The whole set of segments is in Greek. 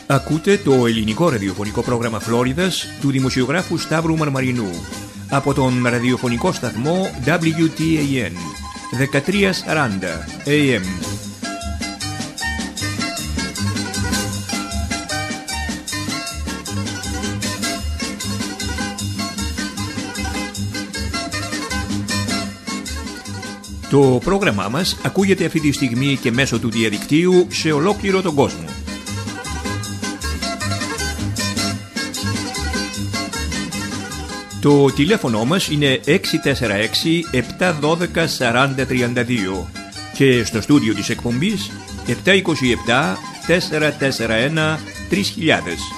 Ακούτε το ελληνικό ραδιοφωνικό πρόγραμμα Φλόριδας του δημοσιογράφου Σταύρου Μαρμαρινού από τον ραδιοφωνικό σταθμό WTAN 1340 AM. Το πρόγραμμά μας ακούγεται αυτή τη στιγμή και μέσω του διαδικτύου σε ολόκληρο τον κόσμο. Το τηλέφωνο μας είναι 646-712-4032 και στο στούντιο της εκπομπής 727-441-3000.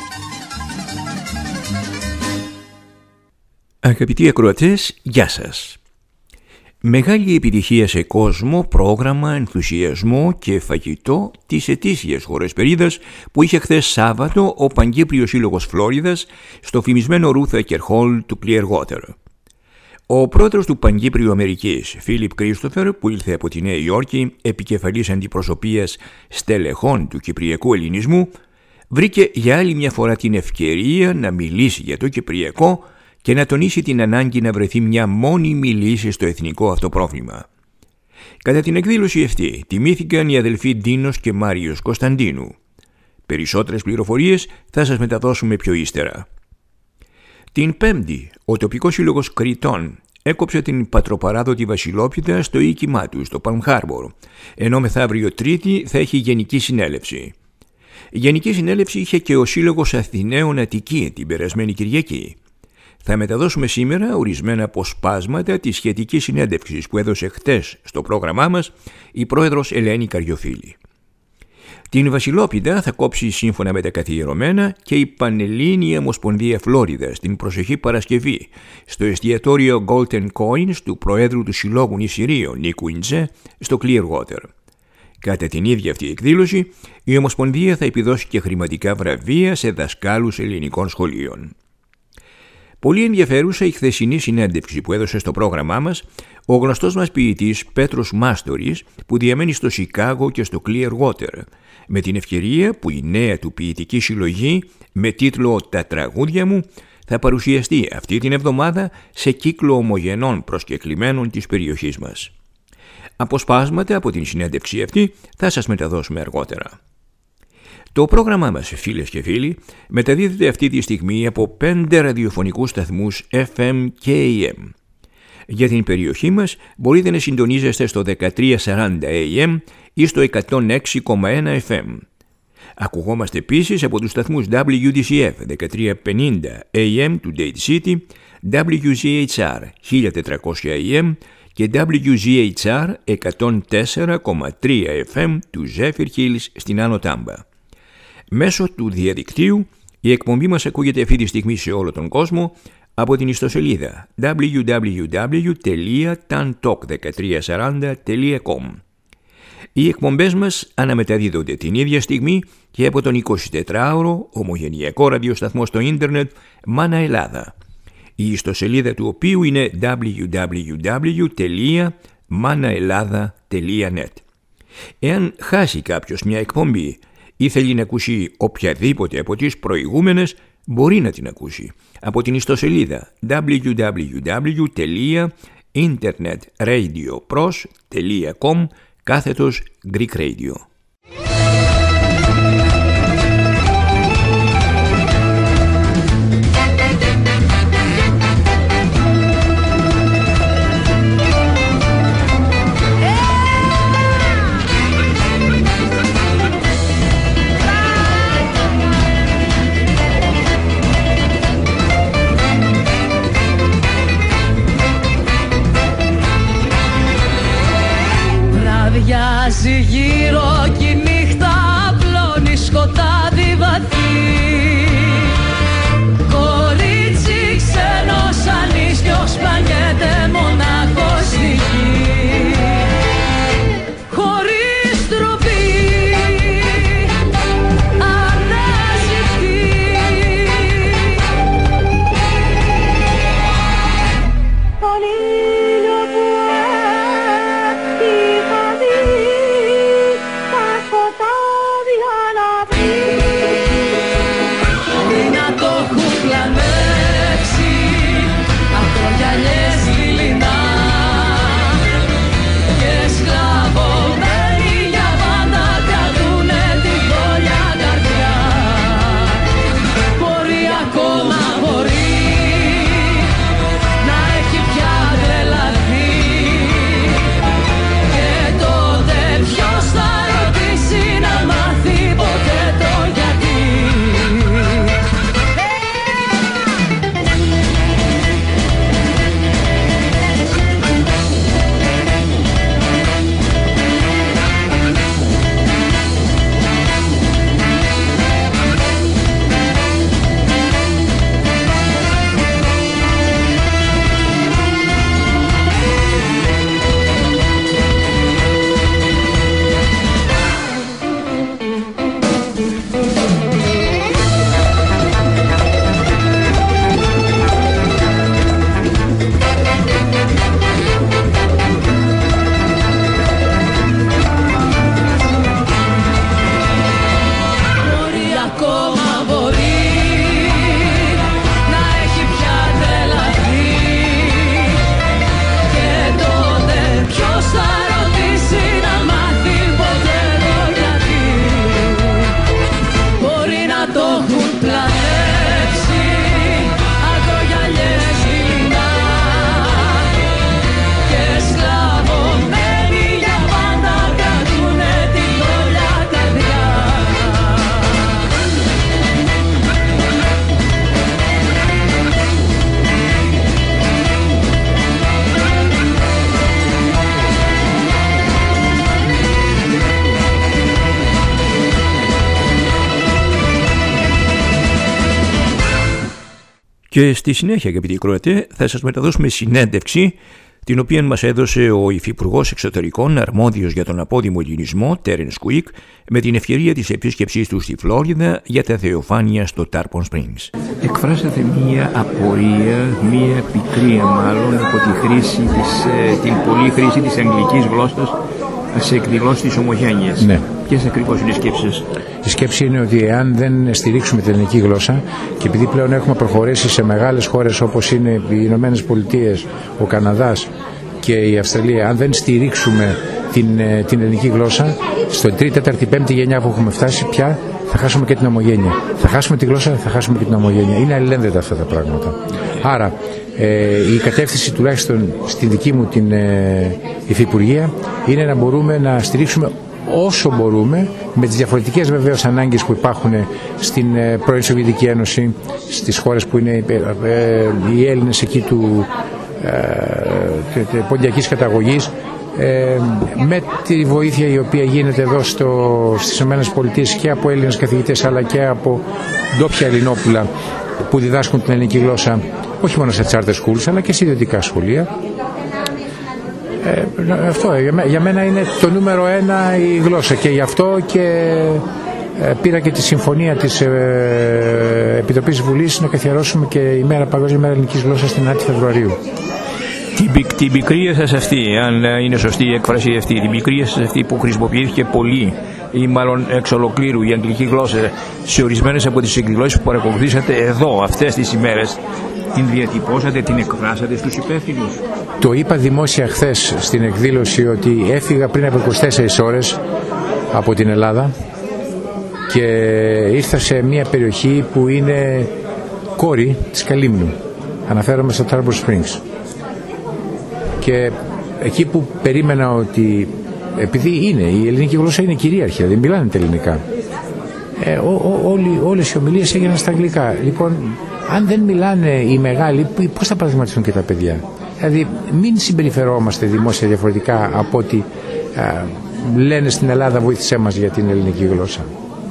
Αγαπητοί ακροατές, γεια σας. Μεγάλη επιτυχία σε κόσμο, πρόγραμμα, ενθουσιασμό και φαγητό της ετήσιας χορεσπερίδας που είχε χθες Σάββατο ο Παγκύπριος Σύλλογος Φλόριδας στο φημισμένο Ruth Ecker Hall του Clearwater. Ο πρόεδρος του Παγκύπριου Αμερικής, Φίλιπ Κρίστοφερ, που ήλθε από τη Νέα Υόρκη επικεφαλής αντιπροσωπείας στελεχών του κυπριακού ελληνισμού, βρήκε για άλλη μια φορά την ευκαιρία να μιλήσει για το κυπριακό και να τονίσει την ανάγκη να βρεθεί μια μόνιμη λύση στο εθνικό αυτό πρόβλημα. Κατά την εκδήλωση αυτή τιμήθηκαν οι αδελφοί Ντίνος και Μάριος Κωνσταντίνου. Περισσότερες πληροφορίες θα σας μεταδώσουμε πιο ύστερα. Την Πέμπτη, ο τοπικός σύλλογος Κρητών έκοψε την πατροπαράδοτη βασιλόπιτα στο οίκημά του, στο Palm Harbor, ενώ μεθαύριο Τρίτη θα έχει γενική συνέλευση. Γενική συνέλευση είχε και ο Σύλλογος Αθηναίων Αττική την περασμένη Κυριακή. Θα μεταδώσουμε σήμερα ορισμένα αποσπάσματα της σχετικής συνέντευξης που έδωσε χτες στο πρόγραμμά μας η πρόεδρος Ελένη Καριοφίλη. Την βασιλόπιτα θα κόψει σύμφωνα με τα καθιερωμένα και η Πανελλήνια Ομοσπονδία Φλόριδας την προσεχή Παρασκευή στο εστιατόριο Golden Coins του Προέδρου του Συλλόγου Νησιρίων Νίκου Ιντζέ στο Clearwater. Κατά την ίδια αυτή εκδήλωση η Ομοσπονδία θα επιδώσει και χρηματικά βραβεία σε δασκάλους ελληνικών σχολείων. Πολύ ενδιαφέρουσα η χθεσινή συνέντευξη που έδωσε στο πρόγραμμά μας ο γνωστός μας ποιητής Πέτρος Μάστορης που διαμένει στο Σικάγο και στο Clearwater, με την ευκαιρία που η νέα του ποιητική συλλογή με τίτλο «Τα τραγούδια μου» θα παρουσιαστεί αυτή την εβδομάδα σε κύκλο ομογενών προσκεκλημένων της περιοχής μας. Αποσπάσματα από την συνέντευξη αυτή θα σας μεταδώσουμε αργότερα. Το πρόγραμμά μας, φίλες και φίλοι, μεταδίδεται αυτή τη στιγμή από 5 ραδιοφωνικούς σταθμούς FM και AM. Για την περιοχή μας μπορείτε να συντονίζεστε στο 1340 AM ή στο 106,1 FM. Ακουγόμαστε επίσης από τους σταθμούς WDCF 1350 AM του Dade City, WGHR 1400 AM και WGHR 104,3 FM του Zephyr Hills στην Άνω Τάμπα. Μέσω του διαδικτύου η εκπομπή μας ακούγεται αυτή τη στιγμή σε όλο τον κόσμο από την ιστοσελίδα www.tantalk1340.com. Οι εκπομπές μας αναμεταδίδονται την ίδια στιγμή και από τον 24ωρο ομογενειακό ραδιοσταθμό στο ίντερνετ Μάνα Ελλάδα, η ιστοσελίδα του οποίου είναι www.manaelada.net. Εάν χάσει κάποιος μια εκπομπή ή θέλει να ακούσει οποιαδήποτε από τις προηγούμενες, μπορεί να την ακούσει από την ιστοσελίδα www.internetradioPros.com/Greek Radio. Γύρω Και στη συνέχεια, αγαπητοί ακροατές, θα σας μεταδώσουμε συνέντευξη την οποία μας έδωσε ο Υφυπουργός Εξωτερικών αρμόδιος για τον απόδημο ελληνισμό, Terence Quick, με την ευκαιρία της επίσκεψής του στη Φλόριδα για τα θεοφάνεια στο Tarpon Springs. Εκφράσατε μία απορία, μία πικρία μάλλον από την πολλή χρήση της αγγλικής γλώσσας σε εκδηλώσεις της Ομογένειας. Ναι. Ποιες ακριβώς είναι οι σκέψεις? Η σκέψη είναι ότι εάν δεν στηρίξουμε την ελληνική γλώσσα, και επειδή πλέον έχουμε προχωρήσει σε μεγάλες χώρες όπως είναι οι Ηνωμένες Πολιτείες, ο Καναδάς και η Αυστραλία, αν δεν στηρίξουμε την ελληνική γλώσσα, στο 3η, 4η, 5η γενιά που έχουμε φτάσει πια, θα χάσουμε και την ομογένεια. Θα χάσουμε τη γλώσσα, θα χάσουμε και την ομογένεια. Είναι αλληλένδετα αυτά τα πράγματα. Άρα, η κατεύθυνση τουλάχιστον στην δική μου την υφυπουργία είναι να μπορούμε να στηρίξουμε όσο μπορούμε, με τις διαφορετικές βεβαίως ανάγκες που υπάρχουν στην πρώην Σοβιετική Ένωση, στις χώρες που είναι οι Έλληνες εκεί του ποντιακής καταγωγής, με τη βοήθεια η οποία γίνεται εδώ στις ΗΠΑ και από Έλληνες καθηγητές αλλά και από ντόπια Ελληνόπουλα που διδάσκουν την ελληνική γλώσσα όχι μόνο σε charter schools αλλά και σε ιδιωτικά σχολεία. Αυτό για μένα είναι το νούμερο 1 η γλώσσα, και γι' αυτό και πήρα και τη συμφωνία της Επιτροπής Βουλής να καθιερώσουμε και η Παγκόσμια Μέρα Ελληνικής Γλώσσας την 9η Φεβρουαρίου. Την πικρία σας αυτή, αν είναι σωστή η έκφραση αυτή, την πικρία σας αυτή που χρησιμοποιήθηκε πολύ ή μάλλον εξ ολοκλήρου η αγγλική γλώσσα σε ορισμένες από τις εκδηλώσεις που παρακολουθήσατε εδώ αυτές τις ημέρες, την διατυπώσατε, την εκφράσατε στους υπεύθυνους? Το είπα δημόσια χθες στην εκδήλωση ότι έφυγα πριν από 24 ώρες από την Ελλάδα και ήρθα σε μια περιοχή που είναι κόρη της Καλύμνου. Αναφέρομαι στο Tarpon Springs. Και εκεί που περίμενα ότι, επειδή η ελληνική γλώσσα είναι κυρίαρχη, δεν μιλάνε τα ελληνικά, όλες οι ομιλίες έγιναν στα αγγλικά. Λοιπόν, αν δεν μιλάνε οι μεγάλοι, πώς θα παραδειγματιστούν και τα παιδιά? Δηλαδή, μην συμπεριφερόμαστε δημόσια διαφορετικά από ότι λένε στην Ελλάδα βοήθησέ μας για την ελληνική γλώσσα.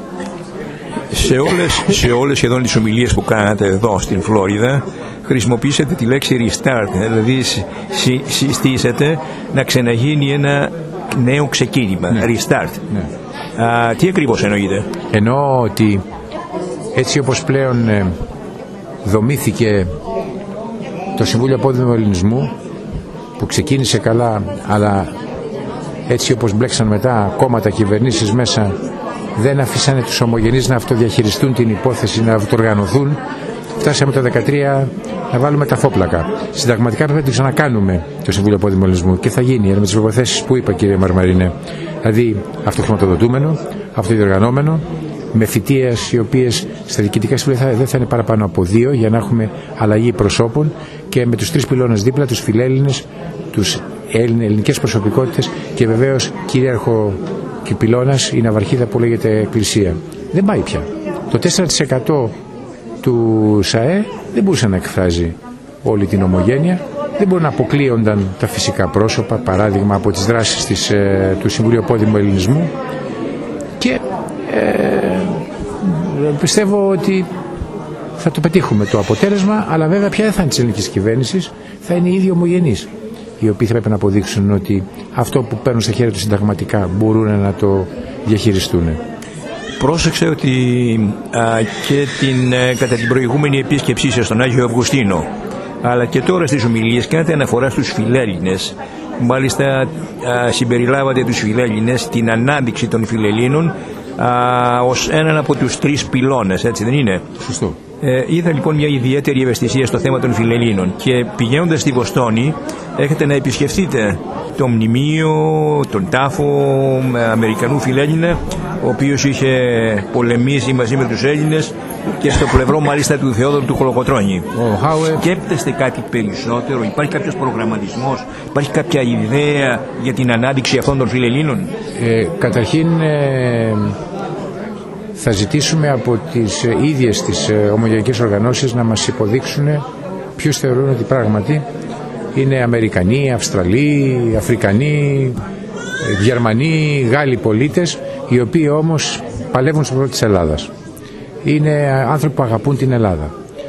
Σε όλες σχεδόν τις ομιλίες που κάνατε εδώ στην Φλόριδα, χρησιμοποιήσατε τη λέξη restart, δηλαδή συστήσατε να ξαναγίνει ένα νέο ξεκίνημα, ναι. Restart. Ναι. Τι ακριβώς εννοείτε? Εννοώ ότι έτσι όπως πλέον δομήθηκε το Συμβούλιο Απόδημου Ελληνισμού, που ξεκίνησε καλά, αλλά έτσι όπως μπλέξαν μετά κόμματα, κυβερνήσεις μέσα, δεν αφήσανε τους ομογενείς να αυτοδιαχειριστούν την υπόθεση, να αυτοοργανωθούν. Φτάσαμε το 2013 να βάλουμε τα φόπλακα. Συνταγματικά πρέπει να το ξανακάνουμε το Συμβούλιο Απόδημου Ελληνισμού, και θα γίνει, αλλά με τις προποθέσεις που είπα, κύριε Μαρμαρίνε. Δηλαδή αυτοχρηματοδοτούμενο, αυτοδιοργανώμενο, με θητείες οι οποίες στα διοικητικά συμβούλια δεν θα είναι παραπάνω από 2, για να έχουμε αλλαγή προσώπων, και με τους 3 πυλώνες δίπλα, τους φιλέλληνες, τους ελληνικές προσωπικότητες, και βεβαίως κυρίαρχο και πυλώνας η ναυαρχίδα που λέγεται Εκκλησία. Δεν πάει πια. Το 4% του ΣΑΕ δεν μπορούσε να εκφράζει όλη την ομογένεια, δεν μπορούν να αποκλείονταν τα φυσικά πρόσωπα, παράδειγμα από τις δράσεις του Συμβουλίου Απόδημου Ελληνισμού, και πιστεύω ότι θα το πετύχουμε το αποτέλεσμα, αλλά βέβαια πια δεν θα είναι της ελληνικής κυβέρνησης, θα είναι οι ίδιοι ομογενείς, οι οποίοι θα πρέπει να αποδείξουν ότι αυτό που παίρνουν στα χέρια τους συνταγματικά μπορούν να το διαχειριστούν. Πρόσεξε ότι και κατά την προηγούμενη επίσκεψή σας στον Άγιο Αυγουστίνο, αλλά και τώρα στις ομιλίες κάνετε αναφορά στους φιλέλληνες. Μάλιστα συμπεριλάβατε τους φιλέλληνες, την ανάδειξη των φιλελλήνων ως έναν από τους 3 πυλώνες, έτσι δεν είναι? Σωστό. Είδα λοιπόν μια ιδιαίτερη ευαισθησία στο θέμα των φιλελλήνων, και πηγαίνοντας στη Βοστόνη έχετε να επισκεφτείτε το μνημείο, τον τάφο Αμερικανού φιλέλληνα, ο οποίος είχε πολεμήσει μαζί με τους Έλληνες, και στο πλευρό μάλιστα του Θεόδωρου του Κολοκοτρώνη. Σκέπτεστε κάτι περισσότερο? Υπάρχει κάποιος προγραμματισμός? Υπάρχει κάποια ιδέα για την ανάδειξη αυτών των φιλελλήνων? Καταρχήν θα ζητήσουμε από τις ίδιες τις ομογενικές οργανώσεις να μας υποδείξουν ποιους θεωρούν ότι πράγματι είναι Αμερικανοί, Αυστραλοί, Αφρικανοί, Γερμανοί, Γάλλοι πολίτες, οι οποίοι όμως παλεύουν στο πρώτο της Ελλάδας. Είναι άνθρωποι που αγαπούν την Ελλάδα.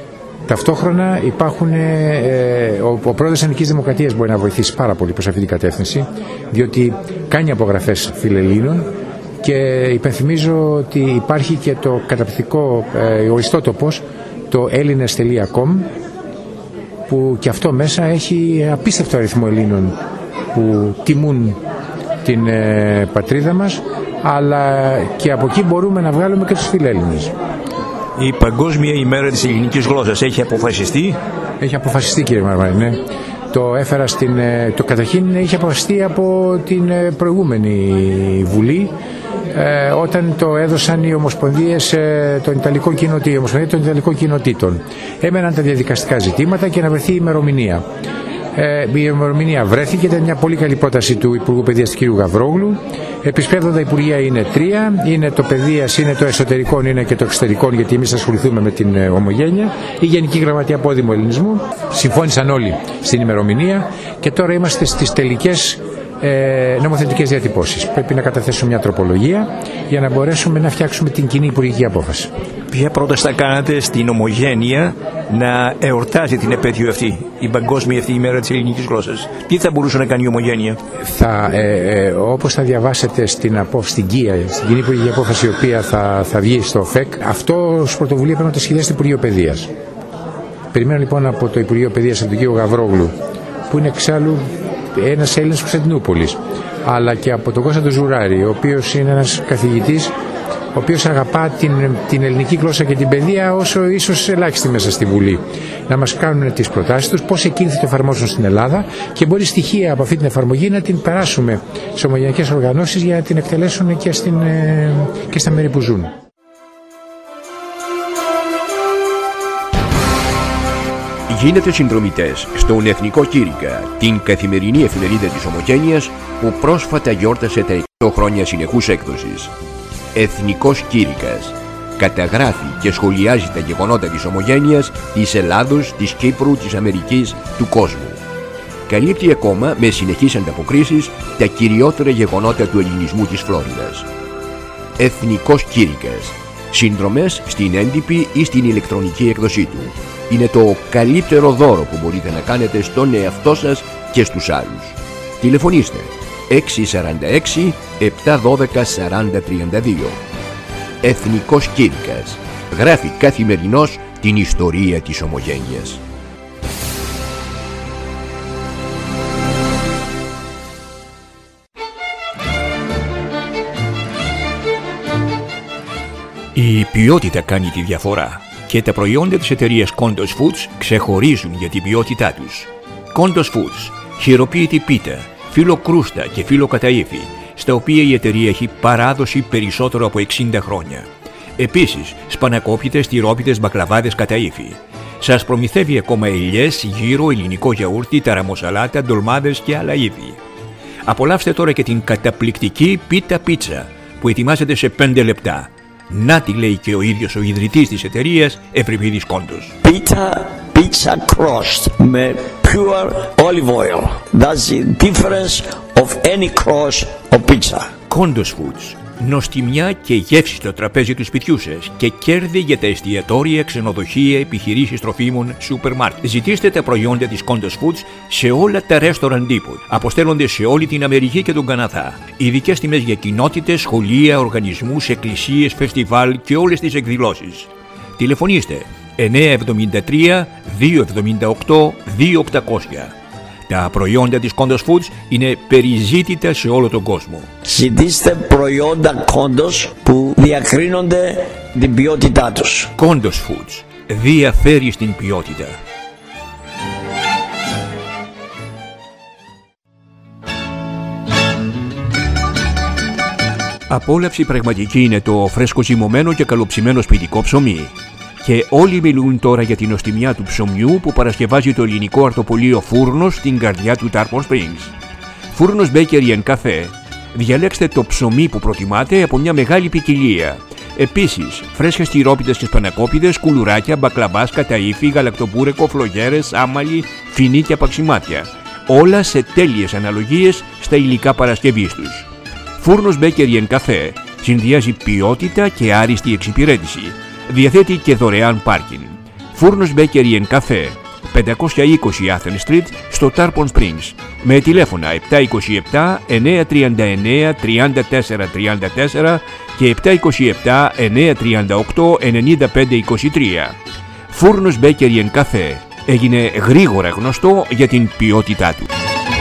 Ταυτόχρονα υπάρχουν, ο πρόεδρος Ελληνικής Δημοκρατίας μπορεί να βοηθήσει πάρα πολύ προς αυτή την κατεύθυνση, διότι κάνει απογραφές φιλελλήνων και υπενθυμίζω ότι υπάρχει και το καταπληκτικό ο ιστότοπος, το Έλληνες.com, που και αυτό μέσα έχει απίστευτο αριθμό Ελλήνων που τιμούν την πατρίδα μας, αλλά και από εκεί μπορούμε να βγάλουμε και τους φιλέλληνες. Η Παγκόσμια ημέρα της ελληνικής γλώσσας έχει αποφασιστεί? Έχει αποφασιστεί, κύριε Μαρμάρη, ναι. Το έφερα το καταρχήν είχε αποφασιστεί από την προηγούμενη Βουλή, όταν το έδωσαν οι Ομοσπονδίες των Ιταλικών Κοινοτήτων. Έμεναν τα διαδικαστικά ζητήματα και να βρεθεί η ημερομηνία. Η ημερομηνία βρέθηκε, ήταν μια πολύ καλή πρόταση του Υπουργού Παιδείας του κ. Γαβρόγλου. Επισπεύδοντα υπουργεία είναι 3, είναι το παιδείας, είναι το εσωτερικών, είναι και το εξωτερικών, γιατί εμείς ασχοληθούμε με την ομογένεια. Η Γενική Γραμματεία Πόδημου Ελληνισμού συμφώνησαν όλοι στην ημερομηνία και τώρα είμαστε στις τελικές νομοθετικές διατυπώσεις. Πρέπει να καταθέσουμε μια τροπολογία για να μπορέσουμε να φτιάξουμε την κοινή υπουργική απόφαση. Ποια πρόταση θα κάνατε στην ομογένεια να εορτάζει την επέτειο αυτή, η παγκόσμια αυτή ημέρα της ελληνικής γλώσσας? Τι θα μπορούσε να κάνει η ομογένεια? Όπως θα διαβάσετε στην ΚΙΑ, στην κοινή υπουργική απόφαση, η οποία θα βγει στο ΦΕΚ, αυτό ως πρωτοβουλία πρέπει να το σχεδιάσει το Υπουργείο Παιδείας. Περιμένω λοιπόν από το Υπουργείο Παιδείας, από τον κ. Γαβρόγλου, που είναι εξάλλου ένας Έλληνας Κωνσταντινούπολης, αλλά και από τον Κώστα τον Ζουράρη, ο οποίος είναι ένας καθηγητής, ο οποίος αγαπά την ελληνική γλώσσα και την παιδεία όσο ίσως ελάχιστοι μέσα στη Βουλή. Να μας κάνουν τις προτάσεις τους, πώς εκείνοι θα το εφαρμόσουν στην Ελλάδα και μπορεί στοιχεία από αυτή την εφαρμογή να την περάσουμε σε ομογενειακές οργανώσεις για να την εκτελέσουν και στα μέρη που ζουν. Γίνετε συνδρομητές στον Εθνικό Κήρυκα, την καθημερινή εφημερίδα της Ομογένειας που πρόσφατα γιόρτασε τα 100 χρόνια συνεχούς έκδοσης. Εθνικός Κήρυκας καταγράφει και σχολιάζει τα γεγονότα της Ομογένειας, της Ελλάδος, της Κύπρου, της Αμερικής, του κόσμου. Καλύπτει ακόμα με συνεχείς ανταποκρίσεις τα κυριότερα γεγονότα του ελληνισμού της Φλόριδας. Εθνικός Κήρυκας. Συνδρομές στην έντυπη ή στην ηλεκτρονική έκδοσή του. Είναι το καλύτερο δώρο που μπορείτε να κάνετε στον εαυτό σας και στους άλλους. Τηλεφωνήστε 646 712 4032. Εθνικός Κήρυκας. Γράφει καθημερινώς την ιστορία της ομογένειας. Η ποιότητα κάνει τη διαφορά και τα προϊόντα της εταιρείας Kondos Foods ξεχωρίζουν για την ποιότητά τους. Kondos Foods, χειροποίητη πίτα, φύλλο κρούστα και φύλλο καταΐφι, στα οποία η εταιρεία έχει παράδοση περισσότερο από 60 χρόνια. Επίσης, σπανακόπιτες, τυρόπιτες, μπακλαβάδες καταΐφι. Σας προμηθεύει ακόμα ελιές, γύρο, ελληνικό γιαούρτι, ταραμοσαλάτα, ντολμάδες και άλλα είδη. Απολαύστε τώρα και την καταπληκτική πίτα πίτσα που ετοιμάζεται σε 5 λεπτά. Να τη λέει και ο ίδιος ο ιδρυτής της εταιρείας, Ευρυπίδης Κόντος. Pizza crust με pure olive oil. That's the difference of any crust of pizza. Kondos Foods. Νοστιμιά και γεύση στο τραπέζι του σπιτιού σας και κέρδη για τα εστιατόρια, ξενοδοχεία, επιχειρήσεις τροφίμων, σούπερ μάρκετ. Ζητήστε τα προϊόντα της Kondos Foods σε όλα τα restaurant depot. Αποστέλλονται σε όλη την Αμερική και τον Καναδά. Ειδικές τιμές για κοινότητες, σχολεία, οργανισμούς, εκκλησίες, φεστιβάλ και όλες τις εκδηλώσεις. Τηλεφωνήστε 973 278 2800. Τα προϊόντα της Kondos Foods είναι περιζήτητα σε όλο τον κόσμο. Ζητήστε προϊόντα Kondos που διακρίνονται την ποιότητά τους. Kondos Foods διαφέρει στην ποιότητα. Απόλαυση πραγματική είναι το φρέσκο ζυμωμένο και καλοψημένο σπιτικό ψωμί. Και όλοι μιλούν τώρα για την νοστιμιά του ψωμιού που παρασκευάζει το ελληνικό αρτοπολείο Φούρνος στην καρδιά του Tarpon Springs. Φούρνος Bakery and Cafe. Διαλέξτε το ψωμί που προτιμάτε από μια μεγάλη ποικιλία. Επίσης, φρέσκες τυρόπιτες και σπανακόπιτες, κουλουράκια, μπακλαβάς, καταΐφι, γαλακτοπούρεκο, φλογέρες, άμαλι, φινί και απαξιμάτια. Όλα σε τέλειες αναλογίες στα υλικά παρασκευής τους. Φούρνος Bakery and Cafe συνδυάζει ποιότητα και άριστη εξυπηρέτηση. Διαθέτει και δωρεάν πάρκινγκ. Φούρνος Bakery & Café, 520 Athens Street στο Tarpon Springs, με τηλέφωνα 727 939 3434 και 727 938 9523. Φούρνος Bakery & Café έγινε γρήγορα γνωστό για την ποιότητά του.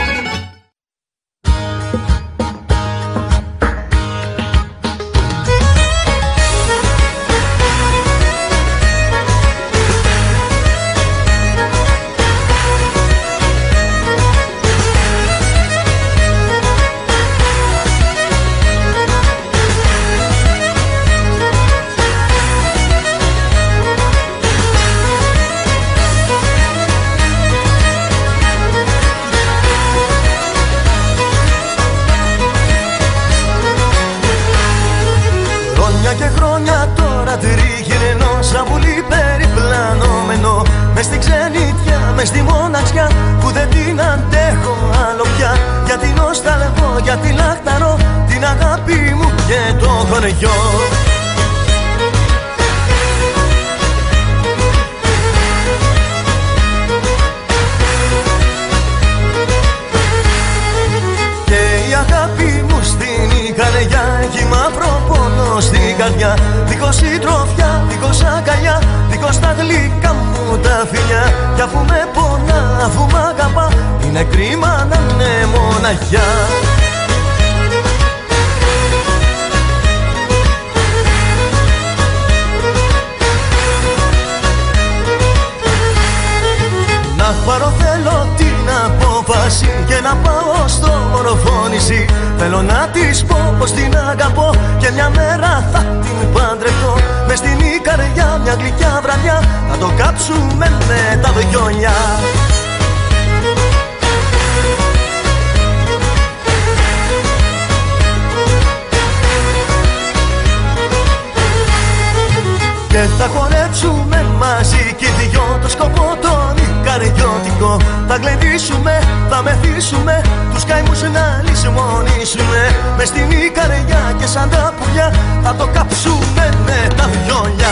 Δίχως συντροφιά, δίχως αγκαλιά, δίχως τα γλυκά μου τα φιλιά. Κι αφού με πονά, αφού μ' αγαπά, είναι κρίμα να είναι μοναχιά. Να πάρω θέλω την απόφαση και να πάω στο μορφό νησί. Θέλω να της πω πως την αγαπώ και μια μέρα θα την παντρευτώ. Μες στην καρδιά μια γλυκιά βραδιά θα το κάψουμε με τα βιολιά. Και θα χορέψουμε μαζί κι οι δυο το σκοπό τον ικαριωτικό. Θα γλεντήσουμε, θα μεθύσουμε, τους καημούς να λησμονήσουμε. Μες στην καρδιά και σαν τα πουλιά θα το κάψουμε με τα βιολιά.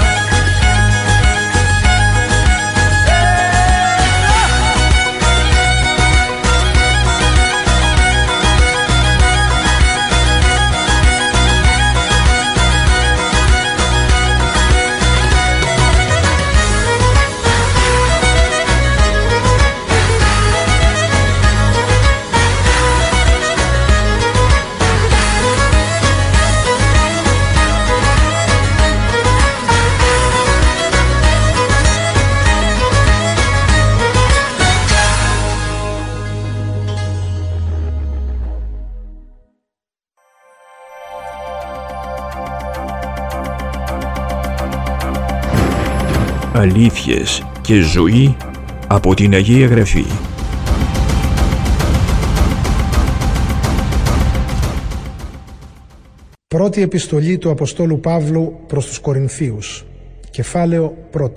Αλήθειες και ζωή από την Αγία Γραφή. Πρώτη επιστολή του Αποστόλου Παύλου προς τους Κορινθίους, κεφάλαιο 1.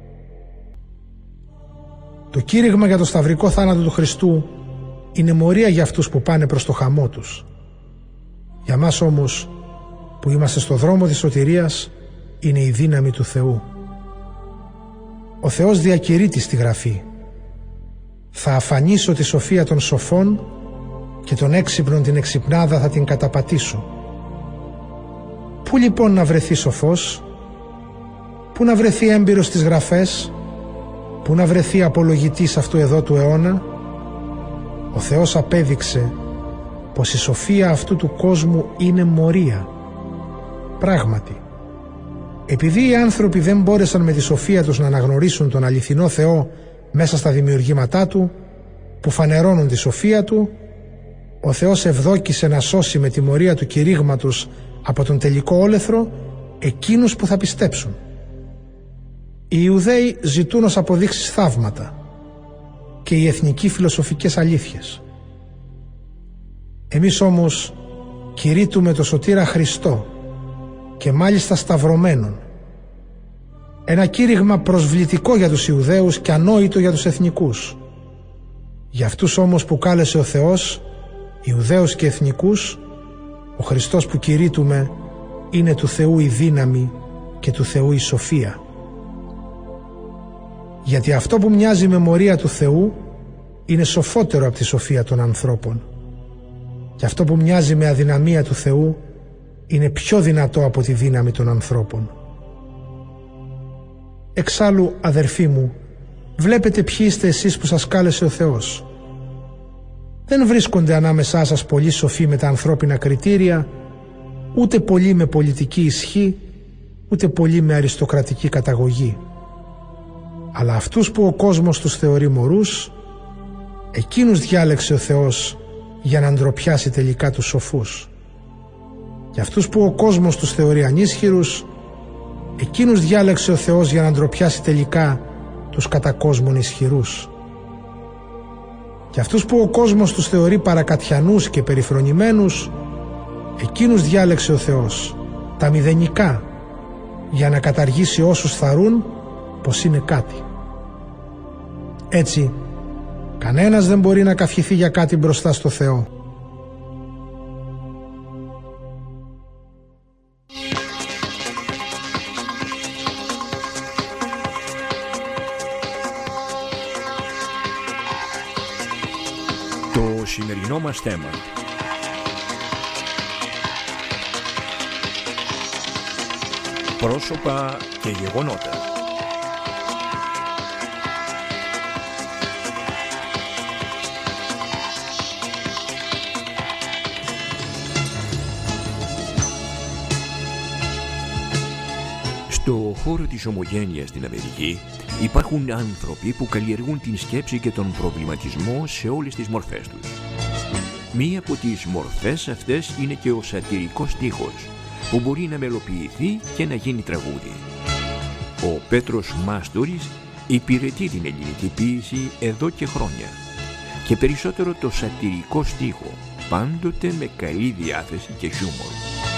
Το κήρυγμα για το σταυρικό θάνατο του Χριστού είναι μορία για αυτούς που πάνε προς το χαμό τους. Για μας όμως που είμαστε στο δρόμο της σωτηρίας είναι η δύναμη του Θεού. Ο Θεός διακηρύττει στη Γραφή: «Θα αφανίσω τη σοφία των σοφών και των έξυπνων την εξυπνάδα θα την καταπατήσω». Πού λοιπόν να βρεθεί σοφός? Πού να βρεθεί έμπειρος στις Γραφές? Πού να βρεθεί απολογητής αυτού εδώ του αιώνα? Ο Θεός απέδειξε πως η σοφία αυτού του κόσμου είναι μορία. Πράγματι, επειδή οι άνθρωποι δεν μπόρεσαν με τη σοφία τους να αναγνωρίσουν τον αληθινό Θεό μέσα στα δημιουργήματά Του, που φανερώνουν τη σοφία Του, ο Θεός ευδόκησε να σώσει με τη μορία του κηρύγματος από τον τελικό όλεθρο εκείνους που θα πιστέψουν. Οι Ιουδαίοι ζητούν ως αποδείξεις θαύματα και οι εθνικοί φιλοσοφικές αλήθειες. Εμείς όμως κηρύττουμε το σωτήρα Χριστό και μάλιστα σταυρωμένον. Ένα κήρυγμα προσβλητικό για τους Ιουδαίους και ανόητο για τους εθνικούς. Για αυτούς όμως που κάλεσε ο Θεός, Ιουδαίους και εθνικούς, ο Χριστός που κηρύττουμε είναι του Θεού η δύναμη και του Θεού η σοφία. Γιατί αυτό που μοιάζει με μορία του Θεού είναι σοφότερο από τη σοφία των ανθρώπων. Και αυτό που μοιάζει με αδυναμία του Θεού είναι πιο δυνατό από τη δύναμη των ανθρώπων. Εξάλλου, αδερφοί μου, βλέπετε ποιοι είστε εσείς που σας κάλεσε ο Θεός. Δεν βρίσκονται ανάμεσά σας πολλοί σοφοί με τα ανθρώπινα κριτήρια, ούτε πολλοί με πολιτική ισχύ, ούτε πολλοί με αριστοκρατική καταγωγή. Αλλά αυτούς που ο κόσμος τους θεωρεί μωρούς, εκείνους διάλεξε ο Θεός για να ντροπιάσει τελικά τους σοφούς. Και αυτούς που ο κόσμος τους θεωρεί ανίσχυρους, εκείνους διάλεξε ο Θεός για να ντροπιάσει τελικά τους κατά κόσμον ισχυρούς. Και αυτούς που ο κόσμος τους θεωρεί παρακατιανούς και περιφρονημένους, εκείνους διάλεξε ο Θεός, τα μηδενικά, για να καταργήσει όσους θαρούν πως είναι κάτι. Έτσι, κανένας δεν μπορεί να καυχηθεί για κάτι μπροστά στο Θεό. Το σημερινό μας θέμα. Πρόσωπα και γεγονότα. Στο χώρο της ομογένειας στην Αμερική υπάρχουν άνθρωποι που καλλιεργούν την σκέψη και τον προβληματισμό σε όλες τις μορφές τους. Μία από τις μορφές αυτές είναι και ο σατυρικός στίχος, που μπορεί να μελοποιηθεί και να γίνει τραγούδι. Ο Πέτρος Μάστορης υπηρετεί την ελληνική ποίηση εδώ και χρόνια, και περισσότερο το σατυρικό στίχο, πάντοτε με καλή διάθεση και χιούμορ.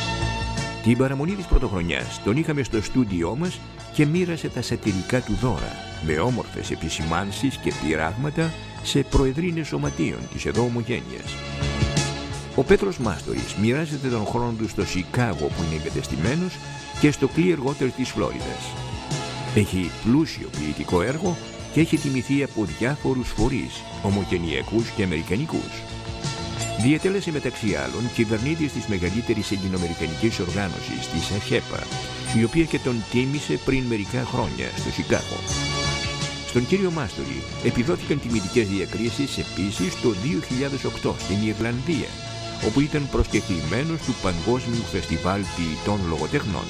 Την παραμονή της πρωτοχρονιάς τον είχαμε στο στούντιό μας και μοίρασε τα σατυρικά του δώρα με όμορφες επισημάνσεις και πειράγματα σε προεδρίνες σωματείων της εδώ ομογένειας. Ο Πέτρος Μάστορης μοιράζεται τον χρόνο του στο Σικάγο που είναι εγκατεστημένος και στο Clearwater της Φλόριδας. Έχει πλούσιο ποιητικό έργο και έχει τιμηθεί από διάφορους φορείς, ομογενειακούς και αμερικανικούς. Διετέλεσε μεταξύ άλλων κυβερνήτης της μεγαλύτερης ελληνοαμερικανικής οργάνωσης, της ΑΧΕΠΑ, η οποία και τον τίμησε πριν μερικά χρόνια στο Σικάγο. Στον κύριο Μάστορη επιδόθηκαν τιμητικές διακρίσεις επίσης το 2008 στην Ιρλανδία, όπου ήταν προσκεκλημένος του Παγκόσμιου Φεστιβάλ Ποιητών Λογοτεχνών.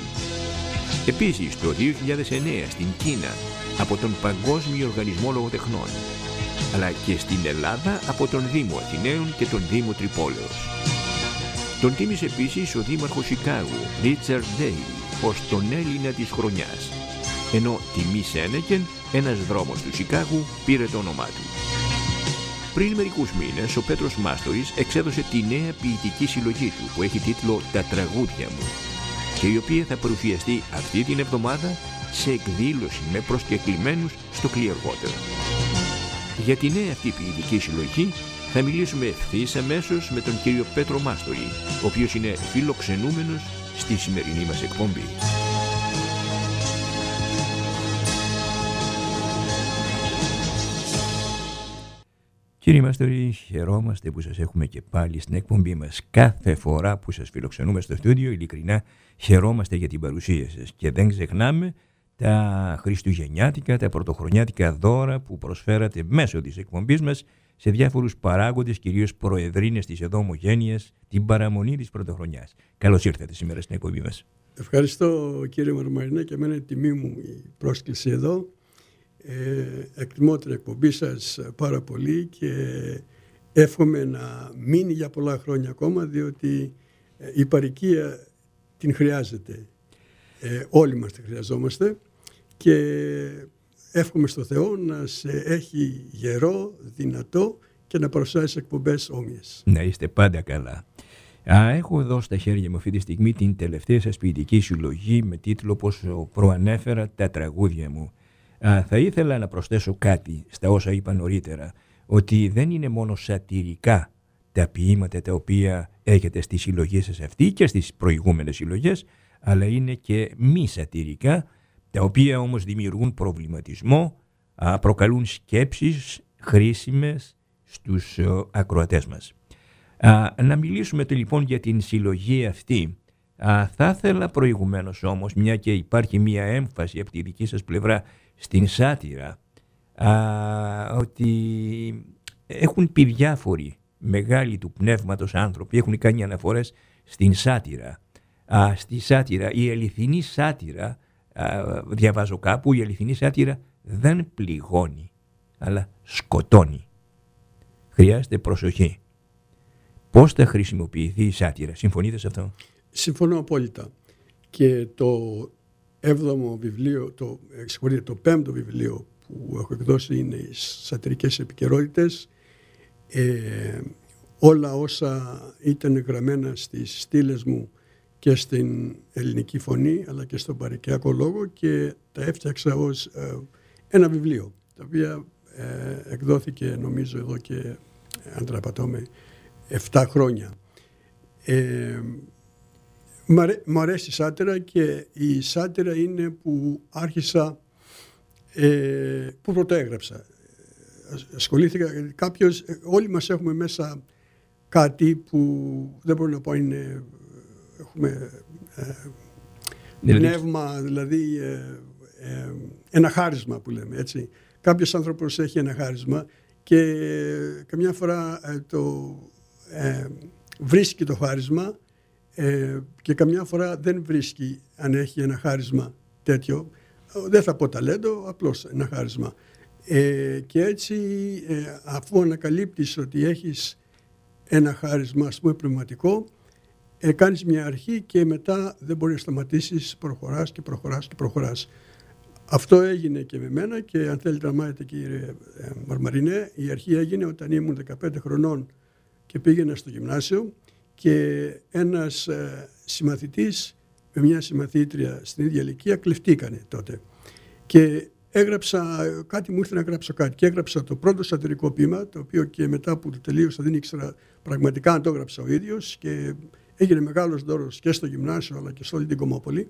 Επίσης το 2009 στην Κίνα από τον Παγκόσμιο Οργανισμό Λογοτεχνών, αλλά και στην Ελλάδα από τον Δήμο Αθηναίων και τον Δήμο Τρυπόλεως. Τον τίμησε επίσης ο Δήμαρχος Σικάγου, Ρίτσαρντ Ντέιλι, ως τον Έλληνα της χρονιάς, ενώ τιμή Σένεκεν, ένας δρόμος του Σικάγου, πήρε το όνομά του. Πριν μερικούς μήνες, ο Πέτρος Μάστορης εξέδωσε τη νέα ποιητική συλλογή του που έχει τίτλο «Τα τραγούδια μου» και η οποία θα παρουσιαστεί αυτή την εβδομάδα σε εκδήλωση με προσκεκλημένους στο Clearwater. Για τη νέα αυτή ποιητική συλλογή θα μιλήσουμε ευθύς αμέσως με τον κύριο Πέτρο Μάστορη, ο οποίος είναι φιλοξενούμενος στη σημερινή μας εκπομπή. Κύριε Μάστορη, χαιρόμαστε που σας έχουμε και πάλι στην εκπομπή μας. Κάθε φορά που σας φιλοξενούμε στο στούντιο, ειλικρινά χαιρόμαστε για την παρουσία σας και δεν ξεχνάμε τα χριστουγεννιάτικα, τα πρωτοχρονιάτικα δώρα που προσφέρατε μέσω της εκπομπής μας σε διάφορους παράγοντες, κυρίως προεδρίνες της εδώ ομογένειας, την παραμονή της πρωτοχρονιάς. Καλώς ήρθατε σήμερα στην εκπομπή μας. Ευχαριστώ κύριε Μαρμαρινέ, και εμένα είναι τιμή μου η πρόσκληση εδώ. Εκτιμώ την εκπομπή σας πάρα πολύ και εύχομαι να μείνει για πολλά χρόνια ακόμα, διότι η παροικία την χρειάζεται. Όλοι μας την χρειαζόμαστε και εύχομαι στο Θεό να σε έχει γερό, δυνατό και να παρουσιάσει εκπομπές όμοιες. Να είστε πάντα καλά. Έχω εδώ στα χέρια μου αυτή τη στιγμή την τελευταία σας ποιητική συλλογή με τίτλο, όπως προανέφερα, «Τα τραγούδια μου». Θα ήθελα να προσθέσω κάτι στα όσα είπα νωρίτερα, ότι δεν είναι μόνο σατυρικά τα ποίηματα τα οποία έχετε στη συλλογή σας αυτή και στις προηγούμενες συλλογές, αλλά είναι και μη σατυρικά, τα οποία όμως δημιουργούν προβληματισμό, προκαλούν σκέψεις χρήσιμες στους ακροατές μας. Να μιλήσουμε λοιπόν για την συλλογή αυτή. Θα ήθελα προηγουμένως όμως, μια και υπάρχει μια έμφαση από τη δική σας πλευρά στην σάτυρα, ότι έχουν πει διάφοροι μεγάλοι του πνεύματος άνθρωποι, έχουν κάνει αναφορές στην σάτυρα. Στη σάτυρα, η αληθινή σάτυρα, διαβάζω κάπου, η αληθινή σάτυρα δεν πληγώνει, αλλά σκοτώνει. Χρειάζεται προσοχή. Πώς θα χρησιμοποιηθεί η σάτυρα, συμφωνείτε σε αυτό? Συμφωνώ απόλυτα. Και το 7ο βιβλίο, το 5ο βιβλίο που έχω εκδώσει είναι οι σατυρικές επικαιρότητες. Όλα όσα ήταν γραμμένα στις στήλες μου και στην ελληνική φωνή αλλά και στον παρικιακό λόγο, και τα έφτιαξα ως ένα βιβλίο, τα οποία εκδόθηκε νομίζω εδώ και, αν τραπατώμε, 7 χρόνια. Μ' αρέσει η σάτυρα, και η σάτυρα είναι που άρχισα, που πρωτοέγραψα. Ασχολήθηκα, όλοι μας έχουμε μέσα κάτι που δεν μπορώ να πω είναι, έχουμε πνεύμα, δηλαδή ένα χάρισμα που λέμε, έτσι. Κάποιος άνθρωπος έχει ένα χάρισμα και καμιά φορά βρίσκει το χάρισμα και καμιά φορά δεν βρίσκει, αν έχει ένα χάρισμα τέτοιο. Δεν θα πω ταλέντο, απλώς ένα χάρισμα. Και έτσι αφού ανακαλύπτεις ότι έχεις ένα χάρισμα, ας πούμε, πνευματικό, κάνεις μια αρχή και μετά δεν μπορείς να σταματήσεις, προχωράς και προχωράς και προχωράς. Αυτό έγινε και με μένα, και αν θέλετε να μάθετε, κύριε Μαρμαρινέ, η αρχή έγινε όταν ήμουν 15 χρονών και πήγαινα στο γυμνάσιο, και ένας συμμαθητής με μια συμμαθήτρια στην ίδια ηλικία κλεφτήκανε τότε. Και έγραψα κάτι, μου ήρθε να γράψω κάτι, και έγραψα το πρώτο σατυρικό ποίημα, το οποίο και μετά που το τελείωσα δεν ήξερα πραγματικά αν το έγραψα ο ίδιος, και έγινε μεγάλος δώρος και στο γυμνάσιο αλλά και σε όλη την Κομμόπολη.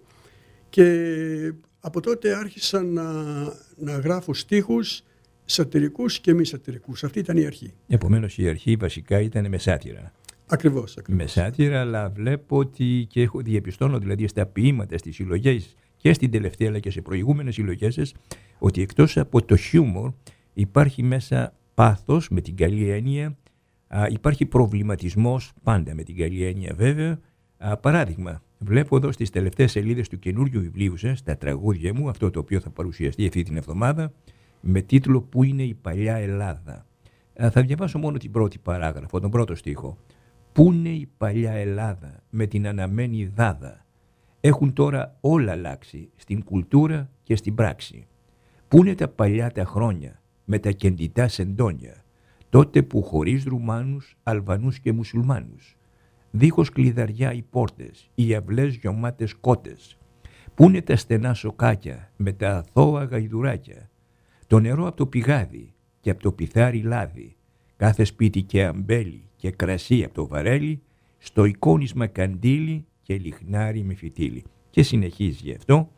Και από τότε άρχισα να γράφω στίχους σατυρικούς και μη σατυρικούς. Αυτή ήταν η αρχή. Επομένως η αρχή βασικά ήταν με σάτυρα. Ακριβώς. Με σάτυρα, αλλά βλέπω ότι, και διαπιστώνω δηλαδή στα ποίηματα, στις συλλογές και στην τελευταία αλλά και σε προηγούμενες συλλογές σας, ότι εκτός από το χιούμορ υπάρχει μέσα πάθος με την καλή έννοια, υπάρχει προβληματισμός πάντα με την καλή έννοια βέβαια. Παράδειγμα, βλέπω εδώ στις τελευταίες σελίδες του καινούριου βιβλίου σας, τα τραγούδια μου, αυτό το οποίο θα παρουσιαστεί αυτή την εβδομάδα, με τίτλο «Πού είναι η παλιά Ελλάδα». Θα διαβάσω μόνο την πρώτη παράγραφο, τον πρώτο στίχο. «Πού είναι η παλιά Ελλάδα με την αναμένη δάδα. Έχουν τώρα όλα αλλάξει στην κουλτούρα και στην πράξη. Πού είναι τα παλιά τα χρόνια με τα κεντητά σεντόνια, τότε που χωρίς Ρουμάνους, Αλβανούς και Μουσουλμάνους, δίχως κλειδαριά οι πόρτες, οι αυλές γιωμάτες κότες. Πού είναι τα στενά σοκάκια με τα αθώα γαϊδουράκια, το νερό από το πηγάδι και από το πιθάρι λάδι, κάθε σπίτι και αμπέλι και κρασί από το βαρέλι, στο εικόνισμα καντήλι και λιχνάρι με φυτίλι». Και συνεχίζει γι' αυτό.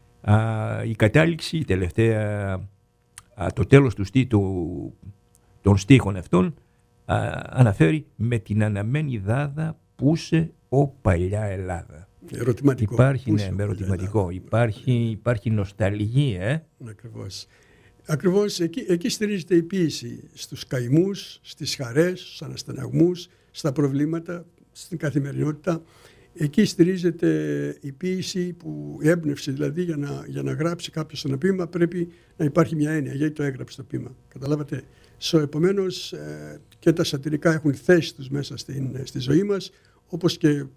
Η κατάληξη, η τελευταία, το τέλος των στίχων αυτών αναφέρει «με την αναμένη δάδα πούσε ο παλιά Ελλάδα». Ερωτηματικό. Υπάρχει, ναι, με ερωτηματικό. Υπάρχει νοσταλγία. Ακριβώς εκεί στηρίζεται η ποίηση, στους καημούς, στις χαρές, στους αναστεναγμούς, στα προβλήματα, στην καθημερινότητα. Εκεί στηρίζεται η ποίηση, η έμπνευση δηλαδή, για να γράψει κάποιος ένα ποίημα πρέπει να υπάρχει μια έννοια, γιατί το έγραψε το ποίημα. Καταλάβατε. Επομένως και τα σατυρικά έχουν θέση τους μέσα στη ζωή μας, όπως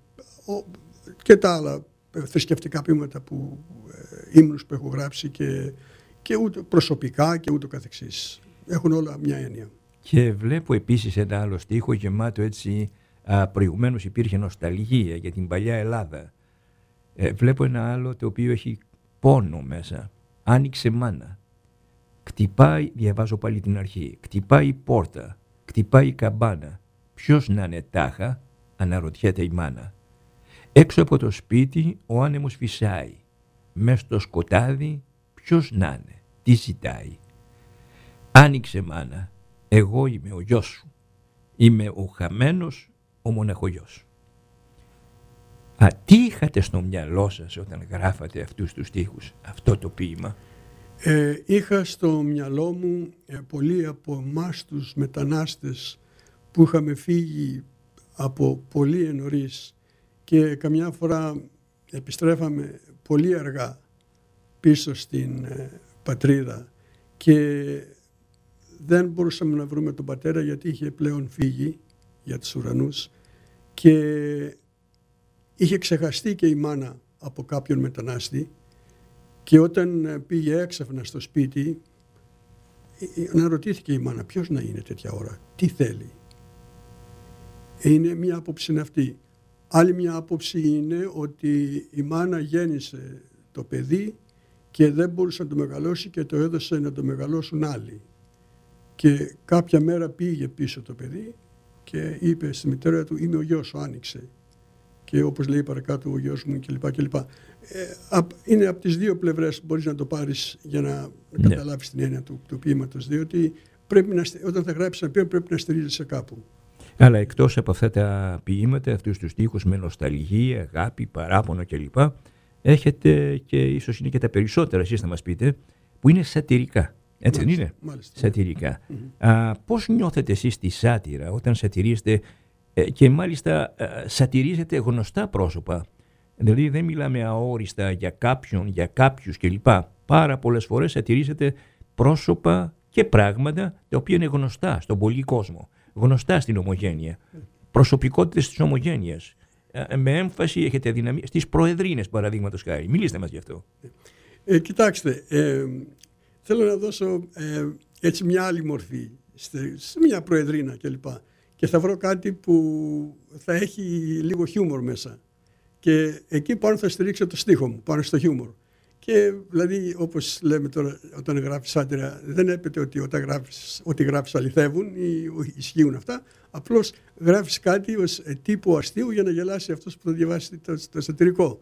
και τα άλλα θρησκευτικά ποίηματα, ύμνους που έχω γράψει και ούτε προσωπικά και ούτω καθεξής. Έχουν όλα μια έννοια. Και βλέπω επίσης ένα άλλο στίχο γεμάτο έτσι, προηγουμένως υπήρχε νοσταλγία για την παλιά Ελλάδα. Βλέπω ένα άλλο το οποίο έχει πόνο μέσα. «Άνοιξε μάνα. Κτυπάει», διαβάζω πάλι την αρχή, «κτυπάει η πόρτα, κτυπάει η καμπάνα. Ποιος να είναι τάχα», αναρωτιέται η μάνα. «Έξω από το σπίτι ο άνεμος φυσάει. Μες στο σκοτάδι ποιος να είναι, τι ζητάει. Άνοιξε μάνα, εγώ είμαι ο γιος σου. Είμαι ο χαμένος, ο μοναχογιός. Τι είχατε στο μυαλό σας όταν γράφατε αυτούς τους στίχους, αυτό το ποίημα? Είχα στο μυαλό μου πολλοί από εμάς τους μετανάστες που είχαμε φύγει από πολύ νωρίς και καμιά φορά επιστρέφαμε πολύ αργά πίσω στην πατρίδα και δεν μπορούσαμε να βρούμε τον πατέρα γιατί είχε πλέον φύγει για τους ουρανούς και είχε ξεχαστεί και η μάνα από κάποιον μετανάστη και όταν πήγε έξαφνα στο σπίτι αναρωτήθηκε η μάνα ποιος να είναι τέτοια ώρα, τι θέλει. Είναι μια άποψη αυτή. Άλλη μια άποψη είναι ότι η μάνα γέννησε το παιδί και δεν μπορούσε να το μεγαλώσει και το έδωσε να το μεγαλώσουν άλλοι. Και κάποια μέρα πήγε πίσω το παιδί και είπε στη μητέρα του «Είμαι ο γιος σου, άνοιξε». Και όπως λέει παρακάτω ο γιος μου κλπ. Είναι από τις δύο πλευρές που μπορείς να το πάρεις για να καταλάβεις την έννοια του ποίηματος, διότι όταν θα γράψεις ένα ποίημα πρέπει να στηρίζεσαι κάπου. Αλλά εκτός από αυτά τα ποίηματα, αυτούς τους στίχους με νοσταλγία, αγάπη, παράπονο κλπ, έχετε και ίσως είναι και τα περισσότερα, εσείς θα μας πείτε, που είναι σατιρικά. Έτσι δεν είναι? Μάλιστα. Σατιρικά. Πώς νιώθετε εσείς τη σάτιρα όταν σατυρίζετε και μάλιστα σατυρίζετε γνωστά πρόσωπα? Δηλαδή δεν μιλάμε αόριστα για κάποιον, για κάποιους κλπ. Πάρα πολλές φορές σατυρίζετε πρόσωπα και πράγματα τα οποία είναι γνωστά στον πολύ κόσμο, γνωστά στην ομογένεια, προσωπικότητες της ομογένειας. Με έμφαση έχετε δυναμία στις προεδρίνες, παραδείγματος χάρη. Μιλήστε μας γι' αυτό. Κοιτάξτε, θέλω να δώσω έτσι μια άλλη μορφή σε μια προεδρίνα κλπ. Και θα βρω κάτι που θα έχει λίγο χιούμορ μέσα. Και εκεί πάνω θα στηρίξω το στίχο μου, πάνω στο χιούμορ. Και δηλαδή, όπως λέμε τώρα, όταν γράφεις σάτυρα, δεν έπεται ότι ό,τι γράφεις αληθεύουν ή ισχύουν αυτά. Απλώς γράφεις κάτι ως τύπο αστείου για να γελάσει αυτός που θα διαβάσει το σατυρικό.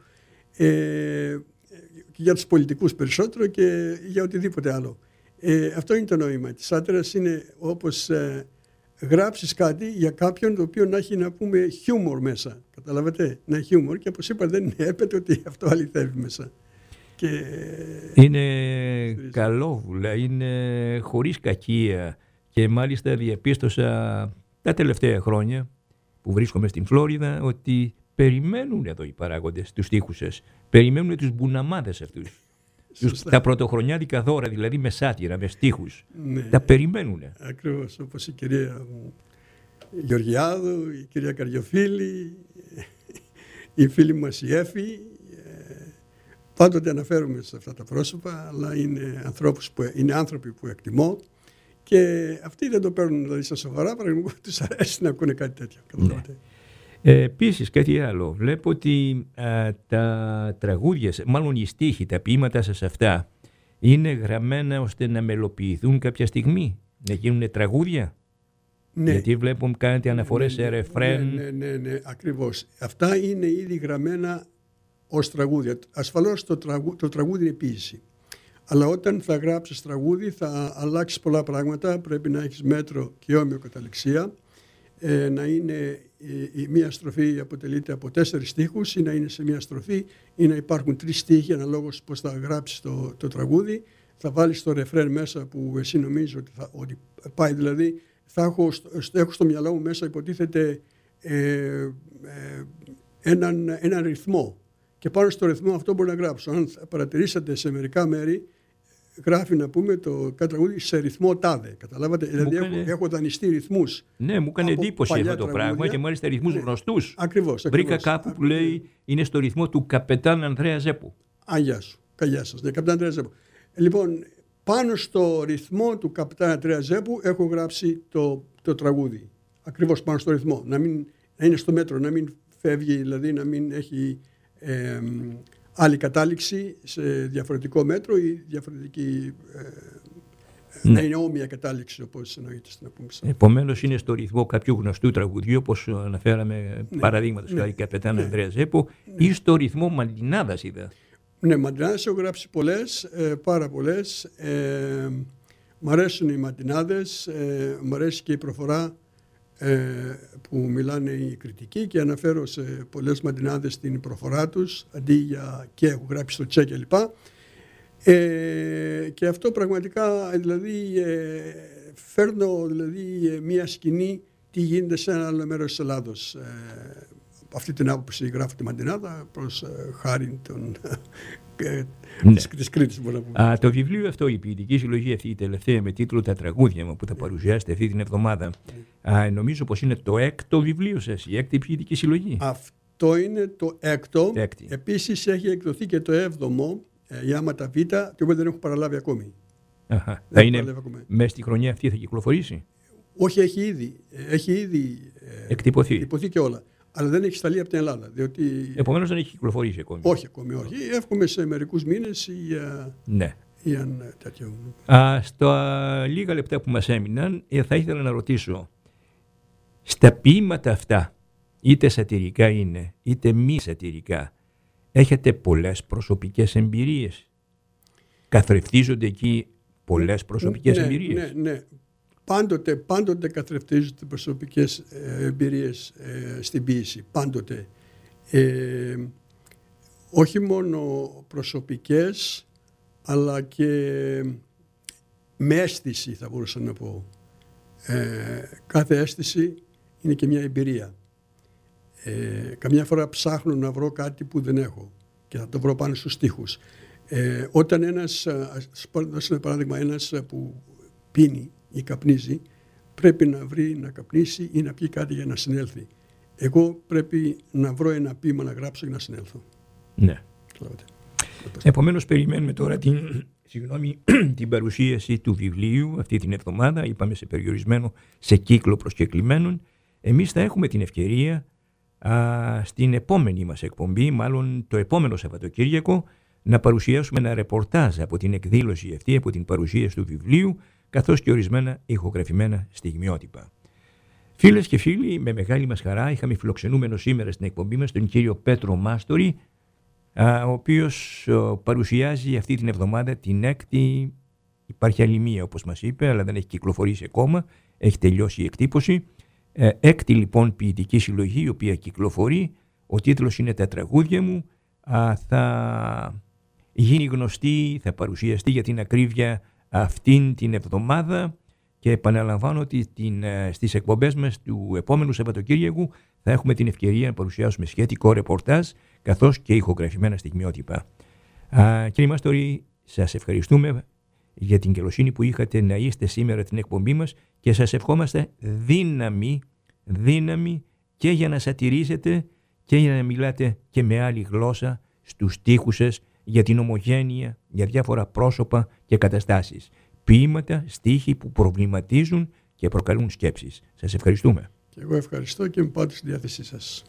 Για τους πολιτικούς περισσότερο και για οτιδήποτε άλλο. Αυτό είναι το νόημα της σάτυρας, είναι όπως γράψεις κάτι για κάποιον το οποίο να έχει, να πούμε, χιούμορ μέσα. Καταλαβαίνετε, να έχει χιούμορ και όπως είπα δεν έπεται ότι αυτό αληθεύει μέσα. Και είναι καλόβουλα, είναι χωρίς κακία και μάλιστα διαπίστωσα τα τελευταία χρόνια που βρίσκομαι στην Φλόριδα ότι περιμένουν εδώ οι παράγοντες τους στίχους σας, περιμένουν τους μπουναμάδες αυτούς. Τα πρωτοχρονιάτικα δώρα, δηλαδή με σάτυρα, με στίχους. Ναι, τα περιμένουν. Ακριβώς, όπως η κυρία Γεωργιάδου, η κυρία Καριοφίλη, η φίλη μας η Έφη. Πάντοτε αναφέρουμε σε αυτά τα πρόσωπα, αλλά είναι άνθρωποι που εκτιμώ και αυτοί δεν το παίρνουν δηλαδή στα σοβαρά, πραγματικά τους αρέσει να ακούνε κάτι τέτοιο. Ναι. Επίσης κάτι άλλο, βλέπω ότι τα τραγούδια, μάλλον οι στίχοι, τα ποίηματα σας αυτά είναι γραμμένα ώστε να μελοποιηθούν κάποια στιγμή, να γίνουν τραγούδια. Ναι. Γιατί βλέπω κάνετε αναφορές σε ρεφρέν. Ναι, ακριβώς. Αυτά είναι ήδη γραμμένα ως τραγούδια. Ασφαλώς το τραγούδι είναι ποίηση. Αλλά όταν θα γράψεις τραγούδι θα αλλάξεις πολλά πράγματα. Πρέπει να έχεις μέτρο και όμοιο καταληξία. Να είναι μία στροφή αποτελείται από 4 στίχους ή να είναι σε μία στροφή ή να υπάρχουν 3 στίχοι αναλόγως πώς θα γράψεις το τραγούδι. Θα βάλεις το ρεφρέν μέσα που εσύ νομίζεις ότι πάει, δηλαδή έχω στο μυαλό μου μέσα υποτίθεται έναν ρυθμό και πάνω στο ρυθμό αυτό μπορεί να γράψω. Αν παρατηρήσατε σε μερικά μέρη γράφει να πούμε το τραγούδι σε ρυθμό τάδε. Καταλάβατε, δηλαδή έχω δανειστεί ρυθμούς. Ναι, μου έκανε εντύπωση αυτό το πράγμα και μάλιστα ρυθμούς γνωστούς. Ακριβώς. Βρήκα κάπου που λέει είναι στο ρυθμό του καπετάν Ανδρέα Ζέπου. Αγιά σου, καλιά σας, ναι, καπετάν Ανδρέα Ζέπου. Λοιπόν, πάνω στο ρυθμό του καπετάν Ανδρέα Ζέπου έχω γράψει το τραγούδι. Ακριβώς πάνω στο ρυθμό. Να είναι στο μέτρο, να μην φεύγει, δηλαδή να μην έχει άλλη κατάληξη σε διαφορετικό μέτρο ή διαφορετική να είναι όμοια κατάληξη όπως εννοείται στην απόψη. Επομένως είναι στο ρυθμό κάποιου γνωστού τραγουδιού όπως αναφέραμε παραδείγματος χάρη καπετάν Ανδρέα Ζέπου ή στο ρυθμό Μαντινάδας είδα. Ναι, Μαντινάδας έχω γράψει πολλές, πάρα πολλές. Μ' αρέσουν οι μαντινάδες, μ' αρέσει και η προφορά που μιλάνε οι κριτικοί και αναφέρω σε πολλές μαντινάδες την προφορά τους, αντί για και έχω γράψει στο τσέ κλπ. Και αυτό πραγματικά, δηλαδή, φέρνω δηλαδή μια σκηνή τι γίνεται σε ένα άλλο μέρος της Ελλάδος. Αυτή την άποψη γράφω τη μαντινάδα προς χάρη των... της Κρήτης, μπορώ να πούμε. Το βιβλίο αυτό, η ποιητική συλλογή αυτή, η τελευταία με τίτλο «Τα τραγούδια μου» που θα παρουσιάσετε αυτή την εβδομάδα, νομίζω πως είναι το 6ο βιβλίο σας, η 6η ποιητική συλλογή. Αυτό είναι το 6ο. Επίσης έχει εκδοθεί και το 7ο, η Άματα Β, το οποίο δεν έχω παραλάβει ακόμη. Θα είναι μέσα στη χρονιά αυτή, θα κυκλοφορήσει? Όχι, έχει ήδη εκτυπωθεί και όλα. Αλλά δεν έχει σταλεί από την Ελλάδα. Διότι... Επομένως δεν έχει κυκλοφορήσει ακόμη. Όχι ακόμη, όχι. Εύχομαι σε μερικούς μήνες ή αν τέτοιο. Στα λίγα λεπτά που μας έμειναν, θα ήθελα να ρωτήσω, στα ποίηματα αυτά, είτε σατιρικά είναι, είτε μη σατιρικά, έχετε πολλές προσωπικές εμπειρίες? Καθρεφτίζονται εκεί πολλές προσωπικές εμπειρίες? Ναι. Πάντοτε καθρεφτίζονται προσωπικές εμπειρίες στην ποίηση. Πάντοτε. Όχι μόνο προσωπικές, αλλά και με αίσθηση, θα μπορούσα να πω. Κάθε αίσθηση είναι και μια εμπειρία. Καμιά φορά ψάχνω να βρω κάτι που δεν έχω και θα το βρω πάνω στους στίχους. Όταν ένας, παράδειγμα, ένας που πίνει ή καπνίζει, πρέπει να βρει να καπνίσει ή να πει κάτι για να συνέλθει. Εγώ πρέπει να βρω ένα ποίημα να γράψω για να συνέλθω. Ναι. Επομένως περιμένουμε τώρα την παρουσίαση του βιβλίου αυτή την εβδομάδα. Είπαμε σε κύκλο προσκεκλημένων. Εμείς θα έχουμε την ευκαιρία στην επόμενη μας εκπομπή, μάλλον το επόμενο Σαββατοκύριακο, να παρουσιάσουμε ένα ρεπορτάζ από την εκδήλωση αυτή, από την παρουσίαση του βιβλίου, καθώς και ορισμένα ηχογραφημένα στιγμιότυπα. Φίλες και φίλοι, με μεγάλη μας χαρά είχαμε φιλοξενούμενο σήμερα στην εκπομπή μας τον κύριο Πέτρο Μάστορη, ο οποίος παρουσιάζει αυτή την εβδομάδα την 6η, υπάρχει άλλη μία όπως μας είπε, αλλά δεν έχει κυκλοφορήσει ακόμα, έχει τελειώσει η εκτύπωση. 6η λοιπόν ποιητική συλλογή, η οποία κυκλοφορεί, ο τίτλος είναι «Τα τραγούδια μου», θα γίνει γνωστή, θα παρουσιαστεί για την ακρίβεια αυτήν την εβδομάδα και επαναλαμβάνω ότι στις εκπομπές μας του επόμενου Σαββατοκύριακου θα έχουμε την ευκαιρία να παρουσιάσουμε σχετικό ρεπορτάζ καθώς και ηχογραφημένα στιγμιότυπα. Κύριε Μάστορη, σας ευχαριστούμε για την καλοσύνη που είχατε να είστε σήμερα την εκπομπή μας και σας ευχόμαστε δύναμη και για να σατηρίζετε και για να μιλάτε και με άλλη γλώσσα στους στίχους σας για την ομογένεια, για διάφορα πρόσωπα και καταστάσεις. Ποίηματα, στίχοι που προβληματίζουν και προκαλούν σκέψεις. Σας ευχαριστούμε. Και εγώ ευχαριστώ και είμαι πάντα στη διάθεσή σας.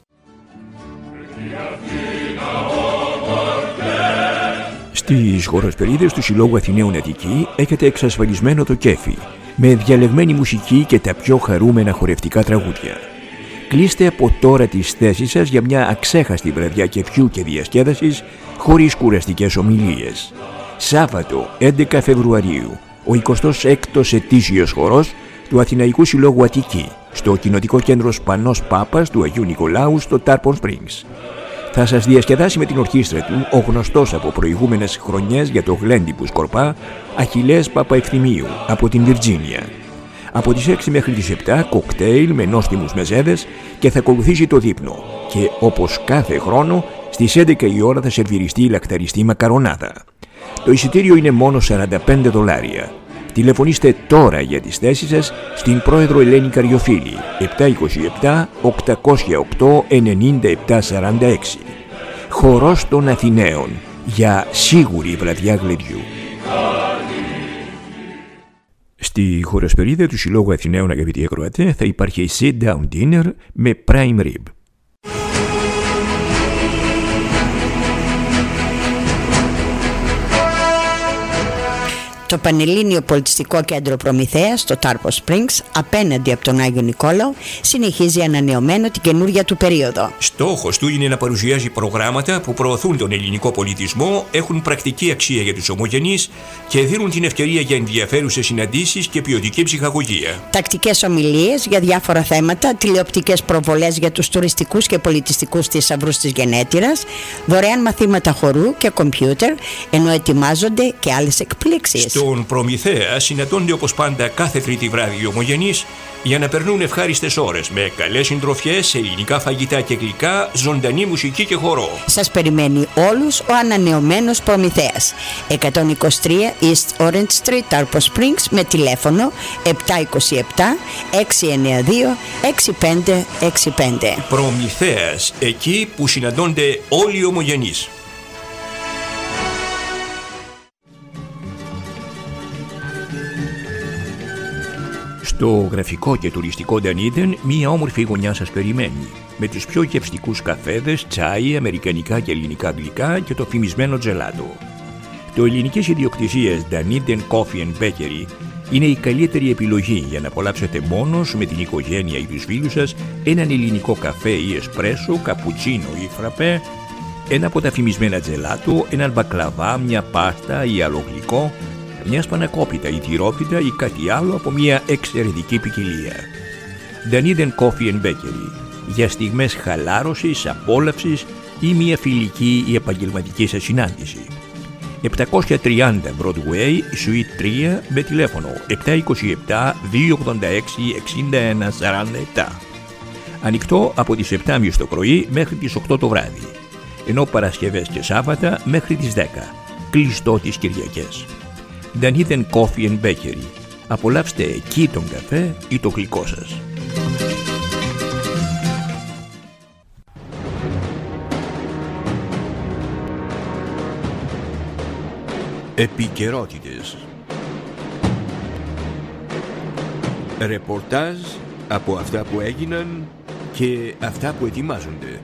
Στις χοροσπερίδες του Συλλόγου Αθηναίων Αττική έχετε εξασφαλισμένο το κέφι, με διαλεγμένη μουσική και τα πιο χαρούμενα χορευτικά τραγούδια. Κλείστε από τώρα τις θέσεις σας για μια αξέχαστη βραδιά κεφιού και διασκέδασης χωρίς κουραστικές ομιλίες. Σάββατο 11 Φεβρουαρίου, ο 26ος ετήσιος χορός του Αθηναϊκού Συλλόγου Αττική στο Κοινοτικό Κέντρο Σπανός Πάπας του Αγίου Νικολάου στο Τάρπον Springs. Θα σας διασκεδάσει με την ορχήστρα του ο γνωστός από προηγούμενες χρονιές για το γλέντι που σκορπά Αχιλλέας Παπαευθυμίου από την Βιρτζίνια. Από τις 6 μέχρι τις 7 κοκτέιλ με νόστιμους μεζέδες και θα ακολουθήσει το δείπνο. Και όπως κάθε χρόνο στις 11 η ώρα θα σερβιριστεί η λακταριστή μακαρονάδα. Το εισιτήριο είναι μόνο $45. Τηλεφωνήστε τώρα για τις θέσεις σας στην πρόεδρο Ελένη Καριοφίλη 727-808-9746. Χορός των Αθηναίων για σίγουρη βραδιά γλεντιού. Στη χοροσπερίδα του Συλλόγου Αθηναίων, αγαπητοί ακροατέ, θα υπάρχει sit-down dinner με prime rib. το Πανελλήνιο Πολιτιστικό Κέντρο Προμηθέας στο Τάρπο Springs, απέναντι από τον Άγιο Νικόλαο, συνεχίζει ανανεωμένο την καινούργια του περίοδο. Στόχος του είναι να παρουσιάζει προγράμματα που προωθούν τον ελληνικό πολιτισμό, έχουν πρακτική αξία για τους ομογενείς και δίνουν την ευκαιρία για ενδιαφέρουσες συναντήσεις και ποιοτική ψυχαγωγία. Τακτικές ομιλίες για διάφορα θέματα, τηλεοπτικές προβολές για τους τουριστικούς και πολιτιστικούς θησαυρούς της γενέτειρας, δωρεάν μαθήματα χορού και κομπιούτερ, ενώ ετοιμάζονται και άλλες εκπλήξεις. Στον Προμηθέα συναντώνται όπως πάντα κάθε Τρίτη βράδυ οι ομογενείς για να περνούν ευχάριστες ώρες με καλές συντροφιές, ελληνικά φαγητά και γλυκά, ζωντανή μουσική και χορό. Σας περιμένει όλους ο ανανεωμένος Προμηθέας. 123 East Orange Street, Tarpo Springs, με τηλέφωνο 727 692 6565. Προμηθέας, εκεί που συναντώνται όλοι οι ομογενείς. Στο γραφικό και τουριστικό Dunedin, μία όμορφη γωνιά σας περιμένει, με τους πιο γευστικούς καφέδες, τσάι, αμερικανικά και ελληνικά γλυκά και το φημισμένο τζελάτο. Το ελληνικής ιδιοκτησίας Dunedin Coffee and Bakery είναι η καλύτερη επιλογή για να απολαύσετε μόνος με την οικογένεια ή τους φίλους σας έναν ελληνικό καφέ ή εσπρέσο, καπουτσίνο ή φραπέ, ένα από τα φημισμένα τζελάτο, έναν μπακλαβά, μια πάστα ή άλλο γλυκό, μια σπανακόπιτα ή τυρόπιτα ή κάτι άλλο από μια εξαιρετική ποικιλία. Dunedin Coffee and Bakery, για στιγμές χαλάρωσης, απόλαυσης ή μια φιλική ή επαγγελματική σας συνάντηση. 730 Broadway, Suite 3, με τηλέφωνο 727 286 61 47. Ανοιχτό από τις 7.30 το πρωί μέχρι τις 8 το βράδυ, ενώ Παρασκευές και Σάββατα μέχρι τις 10. Κλειστό τις Κυριακές. Dunedin Coffee and Bakery. Απολαύστε εκεί τον καφέ ή το γλυκό σας. Επικαιρότητες. Ρεπορτάζ από αυτά που έγιναν και αυτά που ετοιμάζονται.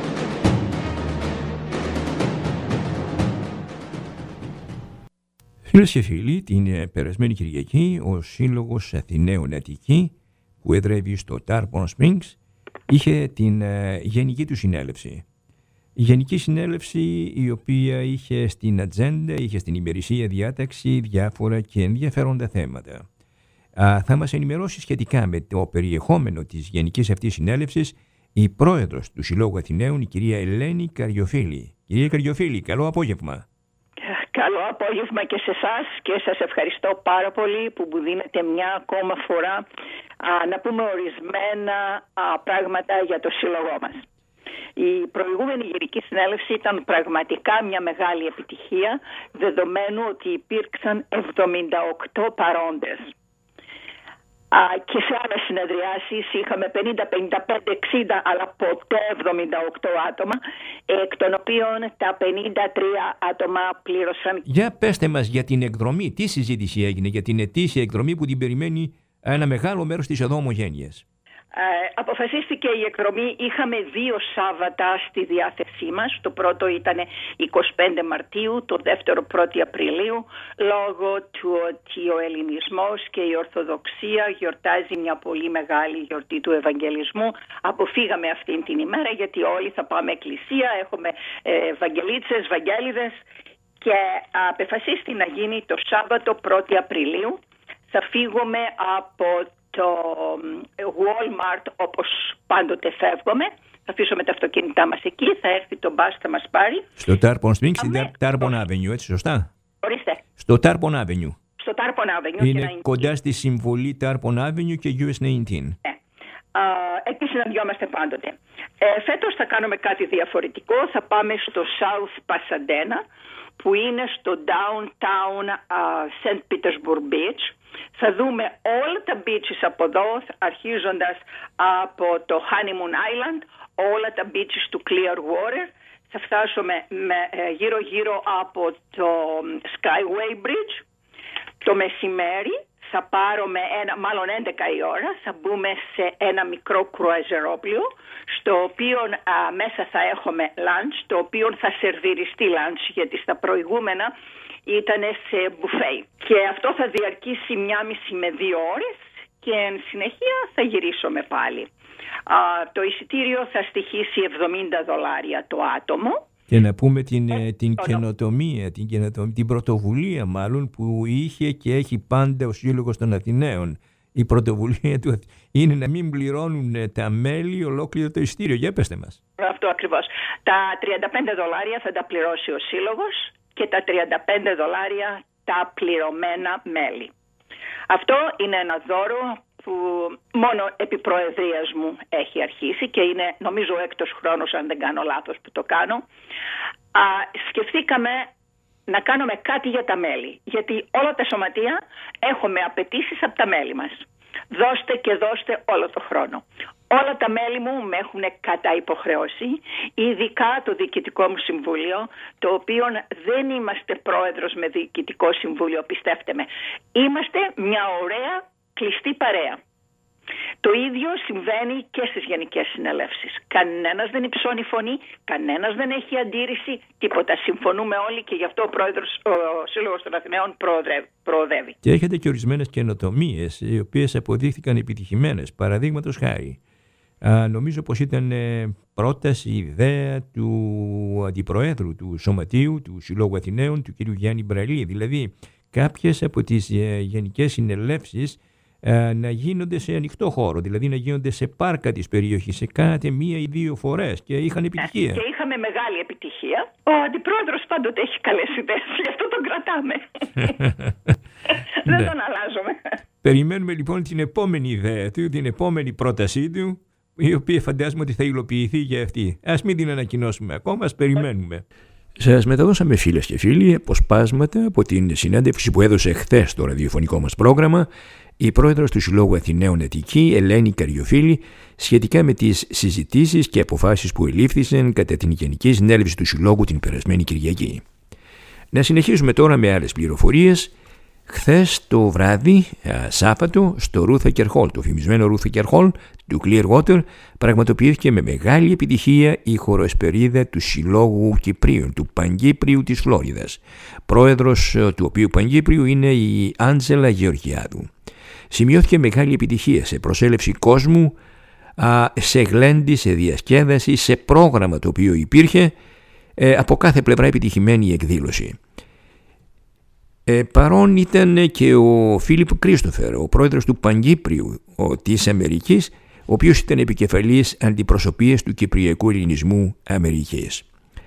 Φίλες και φίλοι, την περασμένη Κυριακή ο Σύλλογος Αθηναίων Αττική, που εδρεύει στο Tarpon Springs, είχε την γενική του συνέλευση. Η Γενική Συνέλευση, η οποία είχε στην ατζέντα, είχε στην ημερησία διάταξη διάφορα και ενδιαφέροντα θέματα. Θα μας ενημερώσει σχετικά με το περιεχόμενο της Γενικής αυτής Συνέλευσης η πρόεδρος του Συλλόγου Αθηναίων, η κυρία Ελένη Καριοφίλη. Κυρία Καριοφίλη, καλό απόγευμα. Καλό απόγευμα και σε εσάς και σας ευχαριστώ πάρα πολύ που μου δίνετε μια ακόμα φορά να πούμε ορισμένα πράγματα για το σύλλογό μας. Η προηγούμενη Γενική Συνέλευση ήταν πραγματικά μια μεγάλη επιτυχία, δεδομένου ότι υπήρξαν 78 παρόντες. Και σε άλλες συνεδριάσεις είχαμε 50, 55, 60, αλλά ποτέ 78 άτομα, εκ των οποίων τα 53 άτομα πλήρωσαν. Για πέστε μας για την εκδρομή. Τι συζήτηση έγινε για την ετήσια εκδρομή που την περιμένει ένα μεγάλο μέρος της εδώ ομογένειας? Αποφασίστηκε η εκδρομή. Είχαμε 2 Σάββατα στη διάθεσή μας. Το πρώτο ήταν 25 Μαρτίου, το δεύτερο 1η Απριλίου, λόγω του ότι ο ελληνισμός και η Ορθοδοξία γιορτάζει μια πολύ μεγάλη γιορτή του Ευαγγελισμού. Αποφύγαμε αυτήν την ημέρα γιατί όλοι θα πάμε εκκλησία, έχουμε Βαγγελίτσες, Βαγγέλιδες, και αποφασίστη να γίνει το Σάββατο 1η Απριλίου. Θα φύγουμε από το Walmart όπως πάντοτε φεύγουμε. Θα αφήσουμε τα αυτοκίνητά μας εκεί, θα έρθει το μπας, θα μας πάρει. Στο Tarpon Springs, στην Tarpon Avenue, έτσι σωστά? Ορίστε. Στο Tarpon Avenue. Στο Tarpon Avenue. Είναι κοντά στη συμβολή Tarpon Avenue και US 19. Ναι. Εκεί συναντιόμαστε πάντοτε. Φέτος θα κάνουμε κάτι διαφορετικό. Θα πάμε στο South Pasadena, που είναι στο Downtown St. Petersburg Beach. Θα δούμε όλα τα beaches από εδώ, αρχίζοντας από το Honeymoon Island, όλα τα beaches του Clearwater. Θα φτάσουμε γύρω-γύρω από το Skyway Bridge. Το μεσημέρι θα πάρουμε μάλλον 11 η ώρα, θα μπούμε σε ένα μικρό κρουαζερόπλιο, στο οποίο μέσα θα έχουμε lunch, το οποίο θα σερβιριστεί lunch, γιατί στα προηγούμενα ήταν σε μπουφέ. Και αυτό θα διαρκήσει 1,5 με 2 ώρες και εν συνεχεία θα γυρίσουμε πάλι. Το εισιτήριο θα στοιχήσει $70 το άτομο. Και να πούμε την καινοτομία, την πρωτοβουλία μάλλον που είχε και έχει πάντα ο Σύλλογος των Αθηναίων. Η πρωτοβουλία του είναι να μην πληρώνουν τα μέλη ολόκληρο το εισιτήριο. Για πέστε μας. Αυτό ακριβώς. Τα $35 θα τα πληρώσει ο Σύλλογος και τα $35 τα πληρωμένα μέλη. Αυτό είναι ένα δώρο που μόνο επί προεδρίας μου έχει αρχίσει και είναι νομίζω ο 6ος χρόνος, αν δεν κάνω λάθος, που το κάνω. Σκεφτήκαμε να κάνουμε κάτι για τα μέλη, γιατί όλα τα σωματεία έχουμε απαιτήσεις από τα μέλη μας. Δώστε και δώστε όλο το χρόνο. Όλα τα μέλη μου με έχουν κατά υποχρεώσει, ειδικά το Διοικητικό μου Συμβούλιο, το οποίο δεν είμαστε πρόεδρος με Διοικητικό Συμβούλιο, πιστέψτε με. Είμαστε μια ωραία κλειστή παρέα. Το ίδιο συμβαίνει και στις γενικές συνελεύσεις. Κανένας δεν υψώνει φωνή, κανένας δεν έχει αντίρρηση, τίποτα. Συμφωνούμε όλοι και γι' αυτό ο Σύλλογος των Αθηναίων προοδεύει. Και έχετε και ορισμένες καινοτομίες, οι οποίες αποδείχθηκαν επιτυχημένες. Παραδείγματος χάρη, νομίζω πως ήταν πρόταση, ιδέα του Αντιπροέδρου του Σωματείου, του Συλλόγου Αθηναίων, του κ. Γιάννη Μπραλή. Δηλαδή, κάποιες από τις γενικές συνελεύσεις να γίνονται σε ανοιχτό χώρο, δηλαδή να γίνονται σε πάρκα της περιοχής, σε κάθε 1 ή 2 φορές και είχαν επιτυχία. Και είχαμε μεγάλη επιτυχία. Ο Αντιπρόεδρος πάντοτε έχει καλές ιδέες, γι' αυτό τον κρατάμε. Δεν τον αλλάζουμε. Περιμένουμε λοιπόν την επόμενη ιδέα του, την επόμενη πρότασή του, η οποία φαντάζομαι ότι θα υλοποιηθεί για αυτή. Ας μην την ανακοινώσουμε ακόμα, ας περιμένουμε. Σας μεταδώσαμε, φίλες και φίλοι, αποσπάσματα από την συνέντευξη που έδωσε χθες στο ραδιοφωνικό μας πρόγραμμα η πρόεδρος του Συλλόγου Αθηναίων Αττική, Ελένη Καριοφίλη, σχετικά με τις συζητήσεις και αποφάσεις που ελήφθησαν κατά την Γενική Συνέλευση του Συλλόγου την περασμένη Κυριακή. Να συνεχίσουμε τώρα με άλλες πληροφορίες. Χθες το βράδυ, Σάββατο, στο Rutherford Hall, το φημισμένο Rutherford Hall του Clearwater, πραγματοποιήθηκε με μεγάλη επιτυχία η χοροεσπερίδα του Συλλόγου Κυπρίων, του Παγκύπριου της Φλόριδας, πρόεδρος του οποίου Παγκύπριου είναι η Άντζελα Γεωργιάδου. Σημειώθηκε μεγάλη επιτυχία σε προσέλευση κόσμου, σε γλέντι, σε διασκέδαση, σε πρόγραμμα το οποίο υπήρχε, από κάθε πλευρά επιτυχημένη η εκδήλωση. Παρόν ήταν και ο Φίλιπ Κρίστοφερ, ο πρόεδρος του Παγκύπριου της Αμερικής, ο οποίος ήταν επικεφαλής αντιπροσωπείας του Κυπριακού Ελληνισμού Αμερικής.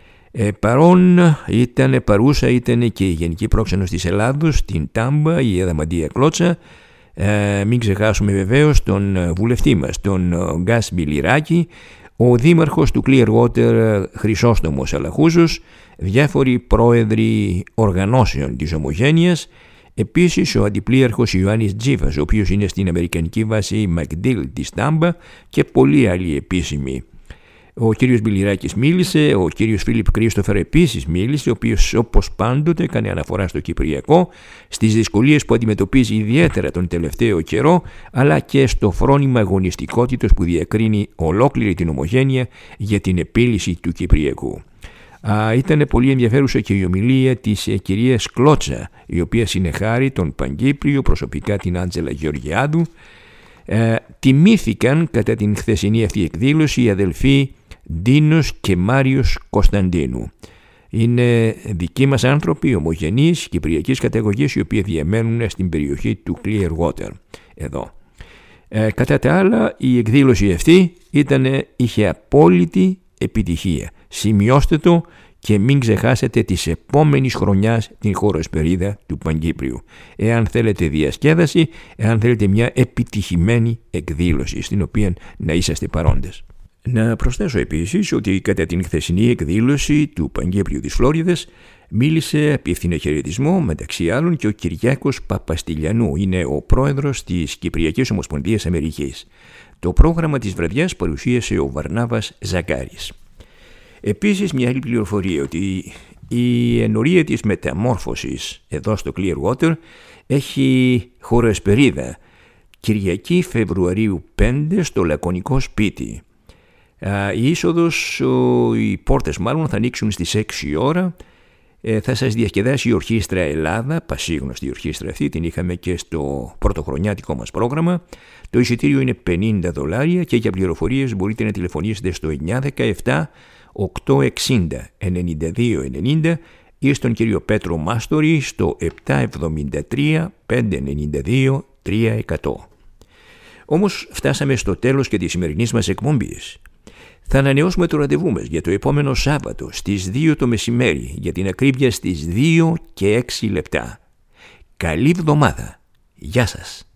Παρούσα ήταν και η Γενική Πρόξενος της Ελλάδος στην Τάμπα, η Αδαμαντία Κλώτσα. Μην ξεχάσουμε βεβαίως τον βουλευτή μας, τον Γκάς Μπιλιράκη, ο δήμαρχος του Clearwater Χρυσόστομος Αλαχούζος, διάφοροι πρόεδροι οργανώσεων της Ομογένειας, επίσης ο αντιπλήρχος Ιωάννης Τζίβας, ο οποίος είναι στην Αμερικανική βάση Μακντίλ της Τάμπα, και πολλοί άλλοι επίσημοι. Ο κύριος Μπιλιράκης μίλησε, ο κύριος Φίλιπ Κρίστοφερ επίσης μίλησε, ο οποίος όπως πάντοτε έκανε αναφορά στο Κυπριακό, στις δυσκολίες που αντιμετωπίζει ιδιαίτερα τον τελευταίο καιρό, αλλά και στο φρόνημα αγωνιστικότητος που διακρίνει ολόκληρη την Ομογένεια για την επίλυση του Κυπριακού. Ήταν πολύ ενδιαφέρουσα και η ομιλία της κυρίας Κλώτσα, η οποία συνεχάρει τον Παγκύπριο, προσωπικά την Άντζελα Γεωργιάδου. Τιμήθηκαν κατά την χθεσινή αυτή εκδήλωση οι αδελφοί Ντίνος και Μάριος Κωνσταντίνου. Είναι δικοί μας άνθρωποι ομογενείς κυπριακής καταγωγής, οι οποίοι διαμένουν στην περιοχή του Clearwater εδώ. Κατά τα άλλα, η εκδήλωση αυτή είχε απόλυτη επιτυχία. Σημειώστε το και μην ξεχάσετε της επόμενης χρονιάς την χοροεσπερίδα του Παγκύπριου, εάν θέλετε διασκέδαση, εάν θέλετε μια επιτυχημένη εκδήλωση στην οποία να είσαστε παρόντες. Να προσθέσω επίσης ότι κατά την χθεσινή εκδήλωση του Παγκύπριου της Φλόριδας μίλησε, απίευθυνε χαιρετισμό μεταξύ άλλων και ο Κυριάκος Παπαστηλιανού, είναι ο πρόεδρος της Κυπριακής Ομοσπονδίας Αμερικής. Το πρόγραμμα της βραδιάς παρουσίασε ο Βαρνάβας Ζαγκάρης. Επίσης, μια άλλη πληροφορία, ότι Η ενορία της μεταμόρφωσης εδώ στο Clearwater έχει χορεσπερίδα Κυριακή Φεβρουαρίου 5 στο Λακωνικό Σπίτι. Η είσοδος, οι πόρτες μάλλον θα ανοίξουν στις 6 ώρα. Θα σας διασκεδάσει η Ορχήστρα Ελλάδα, πασίγνωστη η ορχήστρα αυτή, την είχαμε και στο πρωτοχρονιάτικο μας πρόγραμμα. Το εισιτήριο είναι $50 και για πληροφορίες μπορείτε να τηλεφωνήσετε στο 917 860 9290 ή στον κύριο Πέτρο Μάστορη στο 773 592 300. Όμως φτάσαμε στο τέλος και της σημερινής μας εκπομπής. Θα ανανεώσουμε το ραντεβού μας για το επόμενο Σάββατο στις 2 το μεσημέρι, για την ακρίβεια στις 2 και 6 λεπτά. Καλή εβδομάδα. Γεια σας.